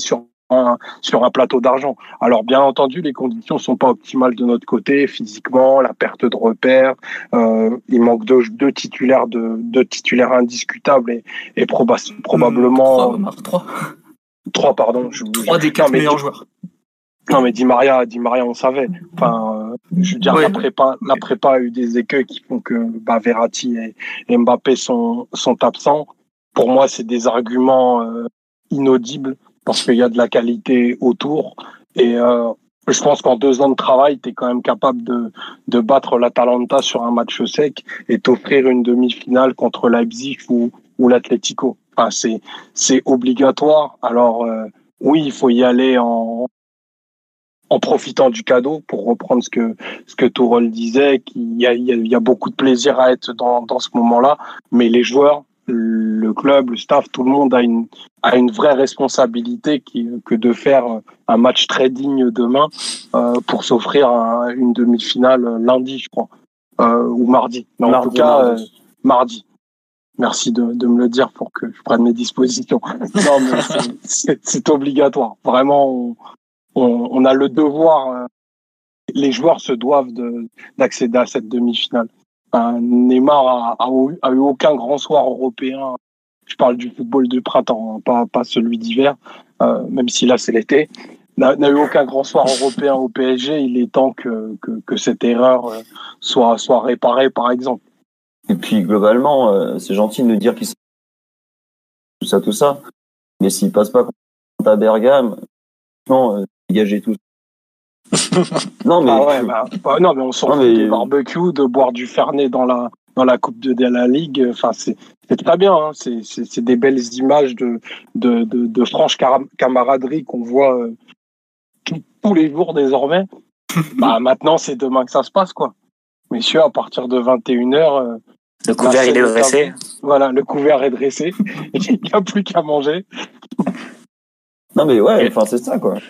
sur un plateau d'argent. Alors bien entendu, les conditions sont pas optimales de notre côté, physiquement, la perte de repères, il manque deux titulaires indiscutables et probablement trois pardon, trois des quatre meilleurs joueurs. Non mais Di Maria on savait. Enfin, je veux dire la prépa a eu des écueils qui font que Verratti et Mbappé sont absents. Pour moi, c'est des arguments inaudibles parce qu'il y a de la qualité autour et je pense qu'en 2 ans de travail, tu es quand même capable de battre l'Atalanta sur un match sec et t'offrir une demi-finale contre Leipzig ou l'Atlético. Enfin, c'est obligatoire. Alors oui, il faut y aller en profitant du cadeau, pour reprendre ce que Tourelle disait, qu'il y a beaucoup de plaisir à être dans ce moment-là, mais les joueurs, le club, le staff, tout le monde a une vraie responsabilité que de faire un match très digne demain pour s'offrir une demi-finale lundi, je crois, ou mardi. Mais en tout cas, mardi. Merci de me le dire pour que je prenne mes dispositions. Non, mais c'est obligatoire. Vraiment, on a le devoir. Les joueurs se doivent d'accéder à cette demi-finale. Neymar a eu aucun grand soir européen. Je parle du football du printemps, pas celui d'hiver, même si là c'est l'été. N'a eu aucun grand soir européen au PSG. Il est temps que cette erreur soit réparée, par exemple. Et puis globalement, c'est gentil de nous dire qu'ils sont tout ça, mais s'ils passent pas contre à Bergame, non, dégagez tout. Non mais non mais on s'en fout du barbecue, de boire du Fernet dans la coupe de la Ligue. Enfin c'est très bien, hein. C'est des belles images de franche camaraderie qu'on voit tous les jours désormais. Maintenant c'est demain que ça se passe, quoi. Messieurs, à partir de 21h, le couvert il est dressé. Voilà, le couvert est dressé. Il n'y a plus qu'à manger. Non mais ouais, enfin c'est ça, quoi.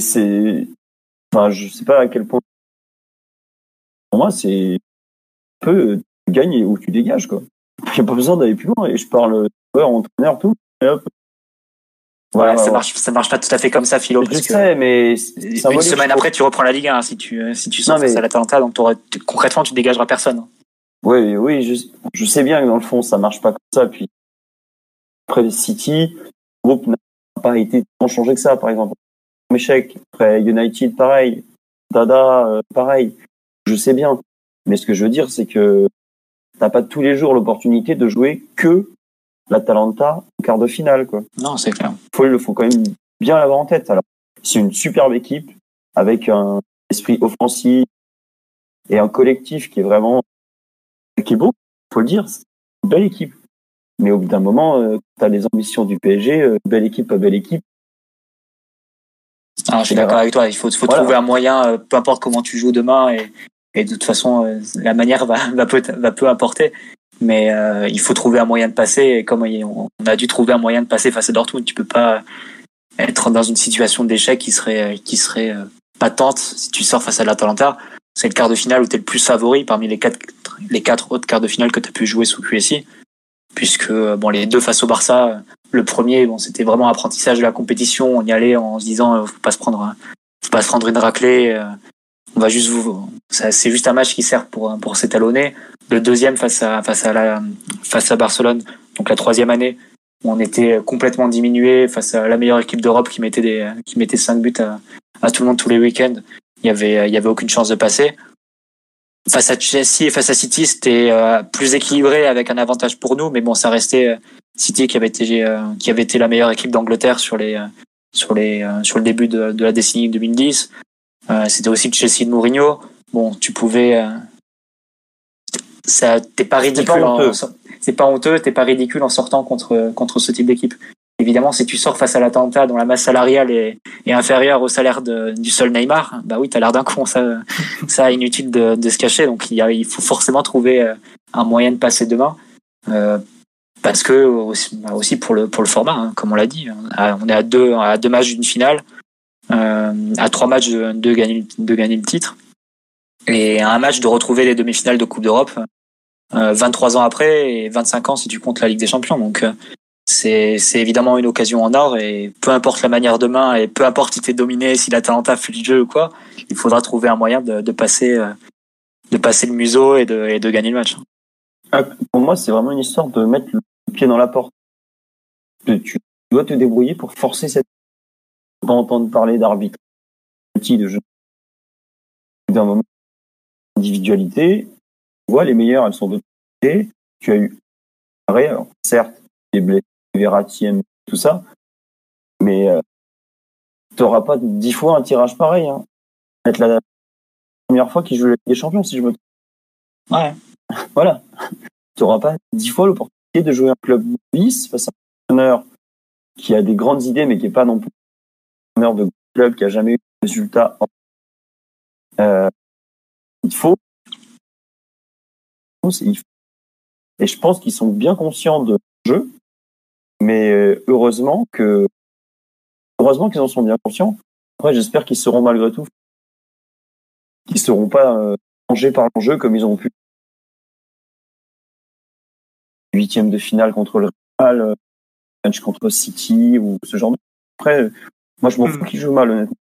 Enfin, je sais pas à quel point. Pour moi, c'est un peu tu gagnes ou tu dégages, quoi. Il n'y a pas besoin d'aller plus loin. Et je parle entraîneur, tout. Et hop. Voilà, ça marche pas tout à fait comme ça, Philo. Je sais, mais une semaine après, tu reprends la Ligue 1 si tu sors face à l'Atalanta, donc concrètement, tu dégageras personne. Oui, je sais bien que dans le fond, ça marche pas comme ça. Puis après le City, le groupe n'a pas été tant changé que ça, par exemple. Échec. Après United, pareil. Dada, pareil. Je sais bien. Mais ce que je veux dire, c'est que t'as pas tous les jours l'opportunité de jouer que l'Atalanta en quart de finale, quoi. Non, c'est clair. Faut quand même bien l'avoir en tête. Alors, c'est une superbe équipe avec un esprit offensif et un collectif qui est beau. Faut le dire. C'est une belle équipe. Mais au bout d'un moment, t'as les ambitions du PSG, belle équipe, pas belle équipe. Alors, je suis d'accord avec toi. Il faut trouver un moyen, peu importe comment tu joues demain, et de toute façon, la manière va peu importer. Mais il faut trouver un moyen de passer. Et comme on a dû trouver un moyen de passer face à Dortmund, tu peux pas être dans une situation d'échec qui serait patente si tu sors face à l'Atalanta. C'est le quart de finale où tu es le plus favori parmi les quatre autres quarts de finale que tu as pu jouer sous QSI. Puisque les deux face au Barça, le premier, c'était vraiment apprentissage de la compétition. On y allait en se disant faut pas se prendre une raclée. On va juste c'est juste un match qui sert pour s'étalonner. Le deuxième face à Barcelone, donc la 3e année, où on était complètement diminué face à la meilleure équipe d'Europe qui mettait 5 buts à tout le monde tous les week-ends. Il y avait aucune chance de passer. Face à Chelsea et face à City, c'était plus équilibré avec un avantage pour nous, mais bon, ça restait City qui avait été la meilleure équipe d'Angleterre sur le début de la décennie 2010. C'était aussi le Chelsea de Mourinho. Bon, tu pouvais t'es pas ridicule, c'est pas honteux, t'es pas ridicule en sortant contre ce type d'équipe. Évidemment, si tu sors face à l'Atalanta dont la masse salariale est inférieure au salaire du seul Neymar, bah oui, t'as l'air d'un con, ça inutile de se cacher. Donc il faut forcément trouver un moyen de passer demain, parce que aussi pour le format, hein, comme on l'a dit, on est à deux matchs d'une finale, à 3 matchs de gagner le titre, et à un match de retrouver les demi-finales de Coupe d'Europe 23 ans après, et 25 ans si tu comptes la Ligue des Champions. Donc c'est évidemment une occasion en or, et peu importe la manière de main, et peu importe si t'es dominé, si l'Atalanta fait le jeu ou quoi, il faudra trouver un moyen de passer le museau et de gagner le match. Pour moi, c'est vraiment une histoire de mettre le pied dans la porte. Tu dois te débrouiller pour forcer cette... On va entendre parler d'arbitre, de jeu, d'un moment d'individualité. Tu vois, les meilleures, elles sont de côté. Tu as eu arrêt, alors certes, les blessés, Verratti, tout ça, mais tu n'auras pas 10 fois un tirage pareil. Hein. Ça va être la première fois qu'ils jouent les champions, si je me trompe. Ouais. Voilà. Tu n'auras pas 10 fois l'opportunité de jouer un club bis face à un entraîneur qui a des grandes idées, mais qui n'est pas non plus un entraîneur de club qui a jamais eu de résultats. Il faut. Et je pense qu'ils sont bien conscients de ce jeu, mais heureusement qu'ils en sont bien conscients. Après, j'espère qu'ils seront malgré tout, qu'ils seront pas mangés par l'enjeu comme ils ont pu. 8e de finale contre le Real, match contre City ou ce genre de. Après, moi, je m'en fous qu'ils jouent mal, honnêtement.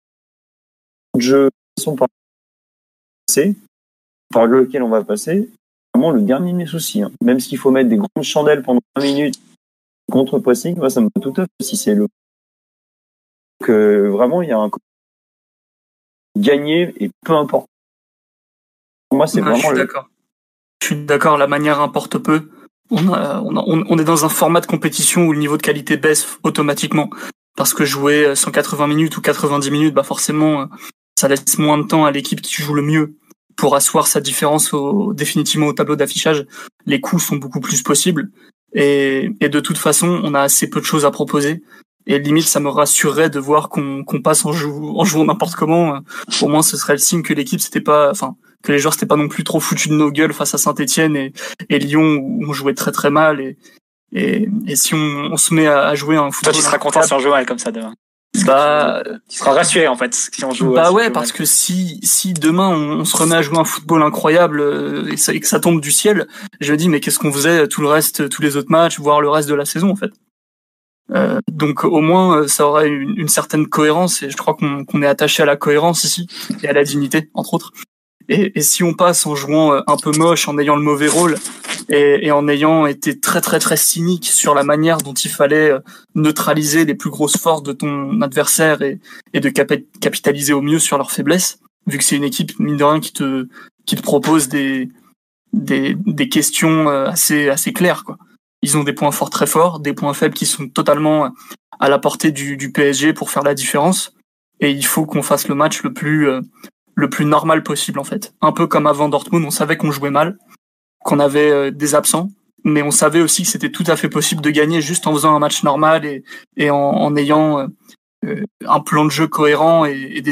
Jeux sont pas passés, par lequel on va passer. Vraiment, le dernier de mes soucis. Hein. Même s'il faut mettre des grandes chandelles pendant 20 minutes contre pressing, moi, ça me va tout à fait si c'est le. Donc, vraiment, il y a un gagner et peu importe. Pour moi, c'est vraiment. Je suis d'accord. La manière importe peu. On est dans un format de compétition où le niveau de qualité baisse automatiquement. Parce que jouer 180 minutes ou 90 minutes, bah forcément, ça laisse moins de temps à l'équipe qui joue le mieux pour asseoir sa différence définitivement au tableau d'affichage. Les coups sont beaucoup plus possibles. Et de toute façon, on a assez peu de choses à proposer. Et limite, ça me rassurerait de voir qu'on passe en jouant n'importe comment. Au moins, ce serait le signe que l'équipe que les joueurs s'étaient pas non plus trop foutus de nos gueules face à Saint-Etienne et Lyon où on jouait très très mal. Et si on se met à jouer un football... Toi, tu seras content si on joue mal comme ça demain. Tu seras rassuré en fait si on joue. Bah ouais, parce que si demain on se remet à jouer un football incroyable et que ça tombe du ciel, je me dis mais qu'est-ce qu'on faisait tous les autres matchs, voire le reste de la saison en fait. Donc au moins ça aurait une certaine cohérence et je crois qu'on est attaché à la cohérence ici et à la dignité entre autres. Et si on passe en jouant un peu moche, en ayant le mauvais rôle et en ayant été très très très cynique sur la manière dont il fallait neutraliser les plus grosses forces de ton adversaire et de capitaliser au mieux sur leurs faiblesses, vu que c'est une équipe mine de rien qui te propose des questions assez claires quoi. Ils ont des points forts très forts, des points faibles qui sont totalement à la portée du PSG pour faire la différence et il faut qu'on fasse le match le plus normal possible en fait. Un peu comme avant Dortmund, on savait qu'on jouait mal, qu'on avait des absents, mais on savait aussi que c'était tout à fait possible de gagner juste en faisant un match normal et en ayant un plan de jeu cohérent et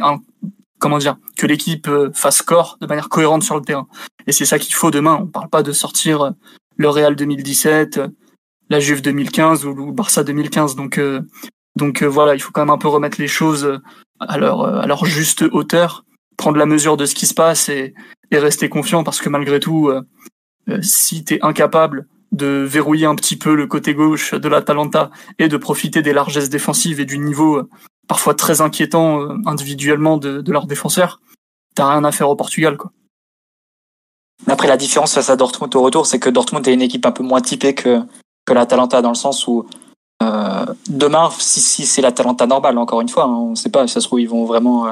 que l'équipe fasse score de manière cohérente sur le terrain. Et c'est ça qu'il faut demain. On parle pas de sortir le Real 2017, la Juve 2015 ou le Barça 2015. Donc voilà, il faut quand même un peu remettre les choses à leur juste hauteur, prendre la mesure de ce qui se passe et rester confiant parce que malgré tout, si t'es incapable de verrouiller un petit peu le côté gauche de l'Atalanta et de profiter des largesses défensives et du niveau parfois très inquiétant individuellement de leurs défenseurs, t'as rien à faire au Portugal, quoi. Après, la différence face à Dortmund au retour, c'est que Dortmund est une équipe un peu moins typée que l'Atalanta dans le sens où demain, si c'est l'Atalanta normale, encore une fois, hein, on ne sait pas, ça se trouve ils vont vraiment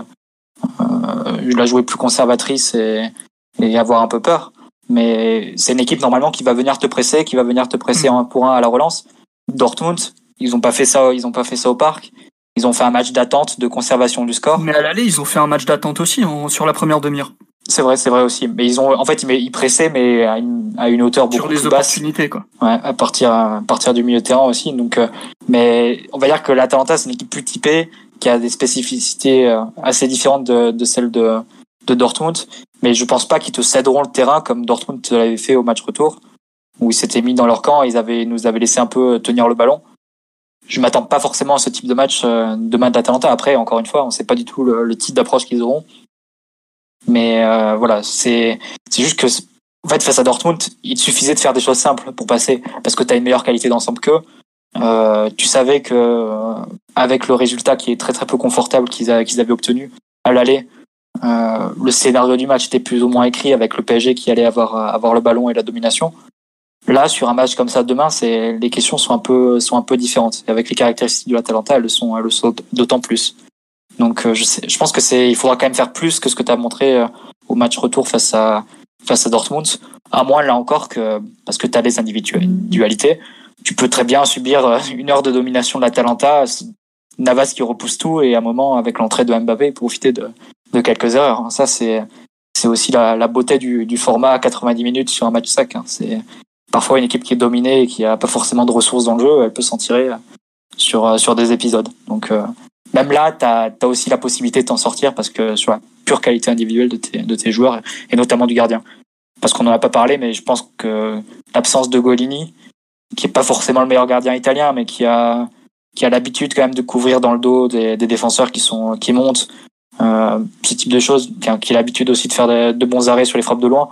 la jouer plus conservatrice et avoir un peu peur. Mais c'est une équipe normalement qui va venir te presser, un pour un à la relance. Dortmund, ils ont pas fait ça au parc. Ils ont fait un match d'attente, de conservation du score. Mais à l'aller, ils ont fait un match d'attente aussi sur la première demi-heure. C'est vrai aussi. Mais ils pressaient, mais à une hauteur beaucoup plus basse. Sur les opportunités, quoi. Ouais, à partir du milieu de terrain aussi. Donc, mais on va dire que l'Atalanta, c'est une équipe plus typée, qui a des spécificités assez différentes de celles de Dortmund. Mais je pense pas qu'ils te céderont le terrain comme Dortmund te l'avait fait au match retour, où ils s'étaient mis dans leur camp et ils nous avaient laissé un peu tenir le ballon. Je m'attends pas forcément à ce type de match demain d'Atalanta. Après, encore une fois, on sait pas du tout le type d'approche qu'ils auront. Mais voilà, c'est juste que en fait face à Dortmund, il suffisait de faire des choses simples pour passer parce que tu as une meilleure qualité d'ensemble qu'eux. Tu savais que avec le résultat qui est très très peu confortable qu'ils avaient obtenu à l'aller, le scénario du match était plus ou moins écrit avec le PSG qui allait avoir le ballon et la domination. Là, sur un match comme ça demain, les questions sont un peu différentes. Et avec les caractéristiques de l'Atalanta, elles le sont d'autant plus. Donc, je pense il faudra quand même faire plus que ce que tu as montré au match retour face à Dortmund. À moins, là encore, parce que tu as les individualités, tu peux très bien subir une heure de domination de l'Atalanta, Navas qui repousse tout, et à un moment, avec l'entrée de Mbappé, profiter de quelques erreurs. Ça, c'est aussi la beauté du format à 90 minutes sur un match sec. C'est parfois une équipe qui est dominée et qui n'a pas forcément de ressources dans le jeu, elle peut s'en tirer sur des épisodes. Donc, même là, tu as aussi la possibilité de t'en sortir parce que sur la pure qualité individuelle de tes joueurs, et notamment du gardien. Parce qu'on n'en a pas parlé, mais je pense que l'absence de Golini, qui est pas forcément le meilleur gardien italien, mais qui a l'habitude quand même de couvrir dans le dos des défenseurs qui montent, ce type de choses, qui a l'habitude aussi de faire de bons arrêts sur les frappes de loin.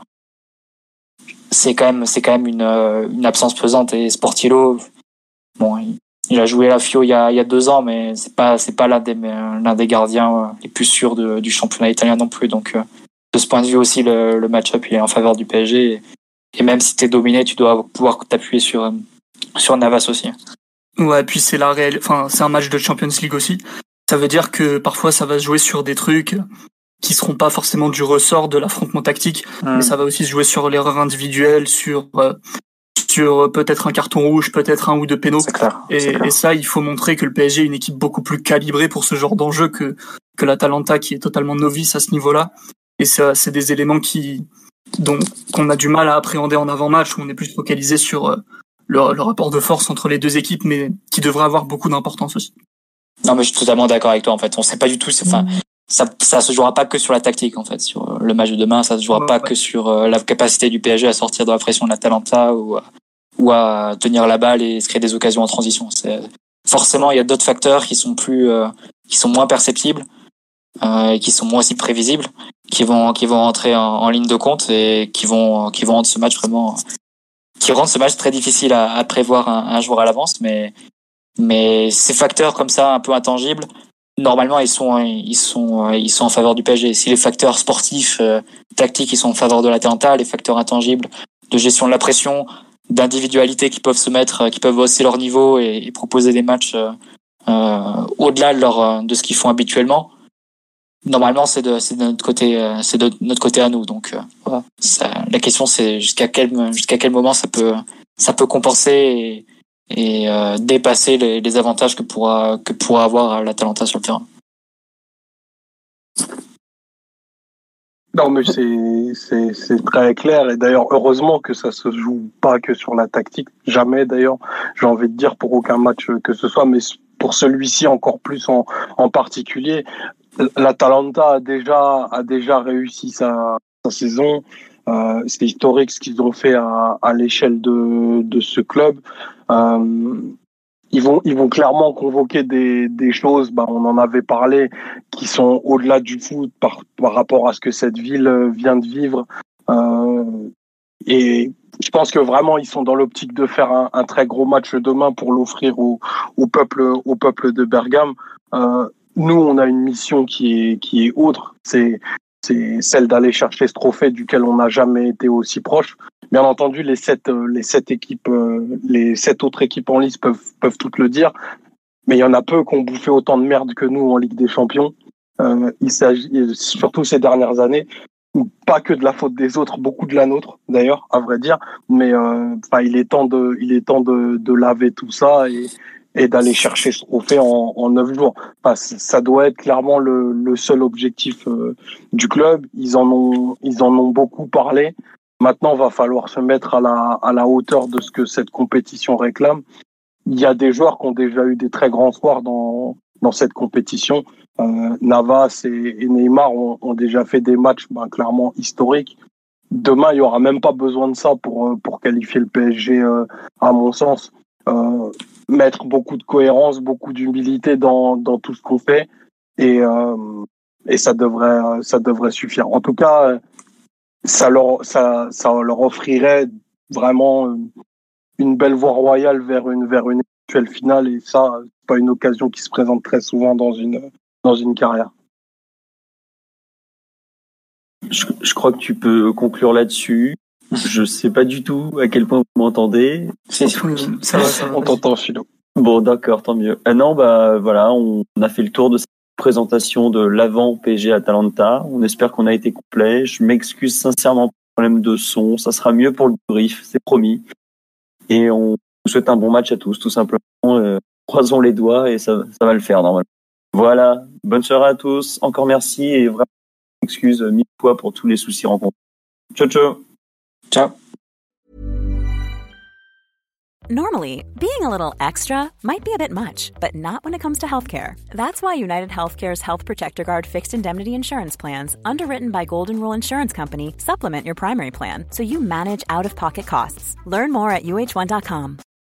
C'est quand même une absence pesante. Et Sportillo, bon, il a joué la Fio il y a 2 ans, mais c'est pas l'un des gardiens les plus sûrs du championnat italien non plus. Donc de ce point de vue aussi, le match-up il est en faveur du PSG. Et même si t'es dominé, tu dois pouvoir t'appuyer sur Navas aussi. Ouais, puis c'est un match de Champions League aussi. Ça veut dire que parfois ça va se jouer sur des trucs qui seront pas forcément du ressort de l'affrontement tactique, mais ça va aussi se jouer sur l'erreur individuelle, sur peut-être un carton rouge, peut-être un ou deux pénaux. C'est clair. Et ça, il faut montrer que le PSG est une équipe beaucoup plus calibrée pour ce genre d'enjeu que l'Atalanta, qui est totalement novice à ce niveau-là. Et ça, c'est des éléments qu'on a du mal à appréhender en avant-match, où on est plus focalisé sur le rapport de force entre les deux équipes, mais qui devrait avoir beaucoup d'importance aussi. Non, mais je suis totalement d'accord avec toi, en fait. On sait pas du tout, ça se jouera pas que sur la tactique, en fait. Sur le match de demain, ça se jouera pas que sur la capacité du PSG à sortir de la pression de l'Atalanta ou à tenir la balle et se créer des occasions en transition. Forcément, il y a d'autres facteurs qui sont moins perceptibles, et qui sont moins aussi prévisibles, qui vont entrer en ligne de compte et qui vont rendre ce match vraiment, qui rendent ce match très difficile à prévoir un jour à l'avance, mais ces facteurs comme ça un peu intangibles, normalement ils sont en faveur du PSG. Si les facteurs sportifs, tactiques, ils sont en faveur de l'Atalanta, les facteurs intangibles de gestion de la pression, d'individualité qui peuvent hausser leur niveau et proposer des matchs au-delà de ce qu'ils font habituellement. Normalement, c'est de notre côté à nous. Donc, voilà. La question, c'est jusqu'à quel moment ça peut compenser et dépasser les avantages que pourra avoir l'Atalanta sur le terrain. Non, mais c'est très clair. Et d'ailleurs, heureusement que ça se joue pas que sur la tactique. Jamais, d'ailleurs, j'ai envie de dire, pour aucun match que ce soit, mais pour celui-ci encore plus en particulier. L'Atalanta a déjà réussi sa saison. C'est historique ce qu'ils ont fait à l'échelle de ce club. Ils vont clairement convoquer des choses, on en avait parlé, qui sont au-delà du foot par rapport à ce que cette ville vient de vivre. Et je pense que vraiment ils sont dans l'optique de faire un très gros match demain pour l'offrir au peuple de Bergame. Nous, on a une mission qui est autre, c'est celle d'aller chercher ce trophée duquel on n'a jamais été aussi proche. Bien entendu, les sept autres équipes en lice peuvent toutes le dire, mais il y en a peu qui ont bouffé autant de merde que nous en Ligue des Champions. Il s'agit surtout ces dernières années, pas que de la faute des autres, beaucoup de la nôtre d'ailleurs, à vrai dire. Mais il est temps de laver tout ça et d'aller chercher ce trophée en 9 jours. Ça doit être clairement le seul objectif du club. Ils en ont beaucoup parlé. Maintenant, va falloir se mettre à la hauteur de ce que cette compétition réclame. Il y a des joueurs qui ont déjà eu des très grands soirs dans cette compétition. Navas et Neymar ont déjà fait des matchs clairement historiques. Demain, il y aura même pas besoin de ça pour qualifier le PSG, à mon sens. Mettre beaucoup de cohérence, beaucoup d'humilité dans tout ce qu'on fait et ça devrait suffire. En tout cas, ça leur offrirait vraiment une belle voie royale vers une virtuelle finale, et ça, c'est pas une occasion qui se présente très souvent dans une carrière. Je crois que tu peux conclure là-dessus. Je sais pas du tout à quel point vous m'entendez. Ça va. On t'entend, Philo. Bon, d'accord, tant mieux. Non, voilà, on a fait le tour de cette présentation de l'avant PSG Atalanta. On espère qu'on a été complet. Je m'excuse sincèrement pour le problème de son. Ça sera mieux pour le brief, c'est promis. Et on vous souhaite un bon match à tous, tout simplement. Croisons les doigts et ça va le faire normalement. Voilà, bonne soirée à tous. Encore merci et vraiment excuse mille fois pour tous les soucis rencontrés. Ciao, ciao. Ciao. Normally, being a little extra might be a bit much, but not when it comes to healthcare. That's why United Healthcare's Health Protector Guard fixed indemnity insurance plans, underwritten by Golden Rule Insurance Company, supplement your primary plan so you manage out-of-pocket costs. Learn more at uh1.com.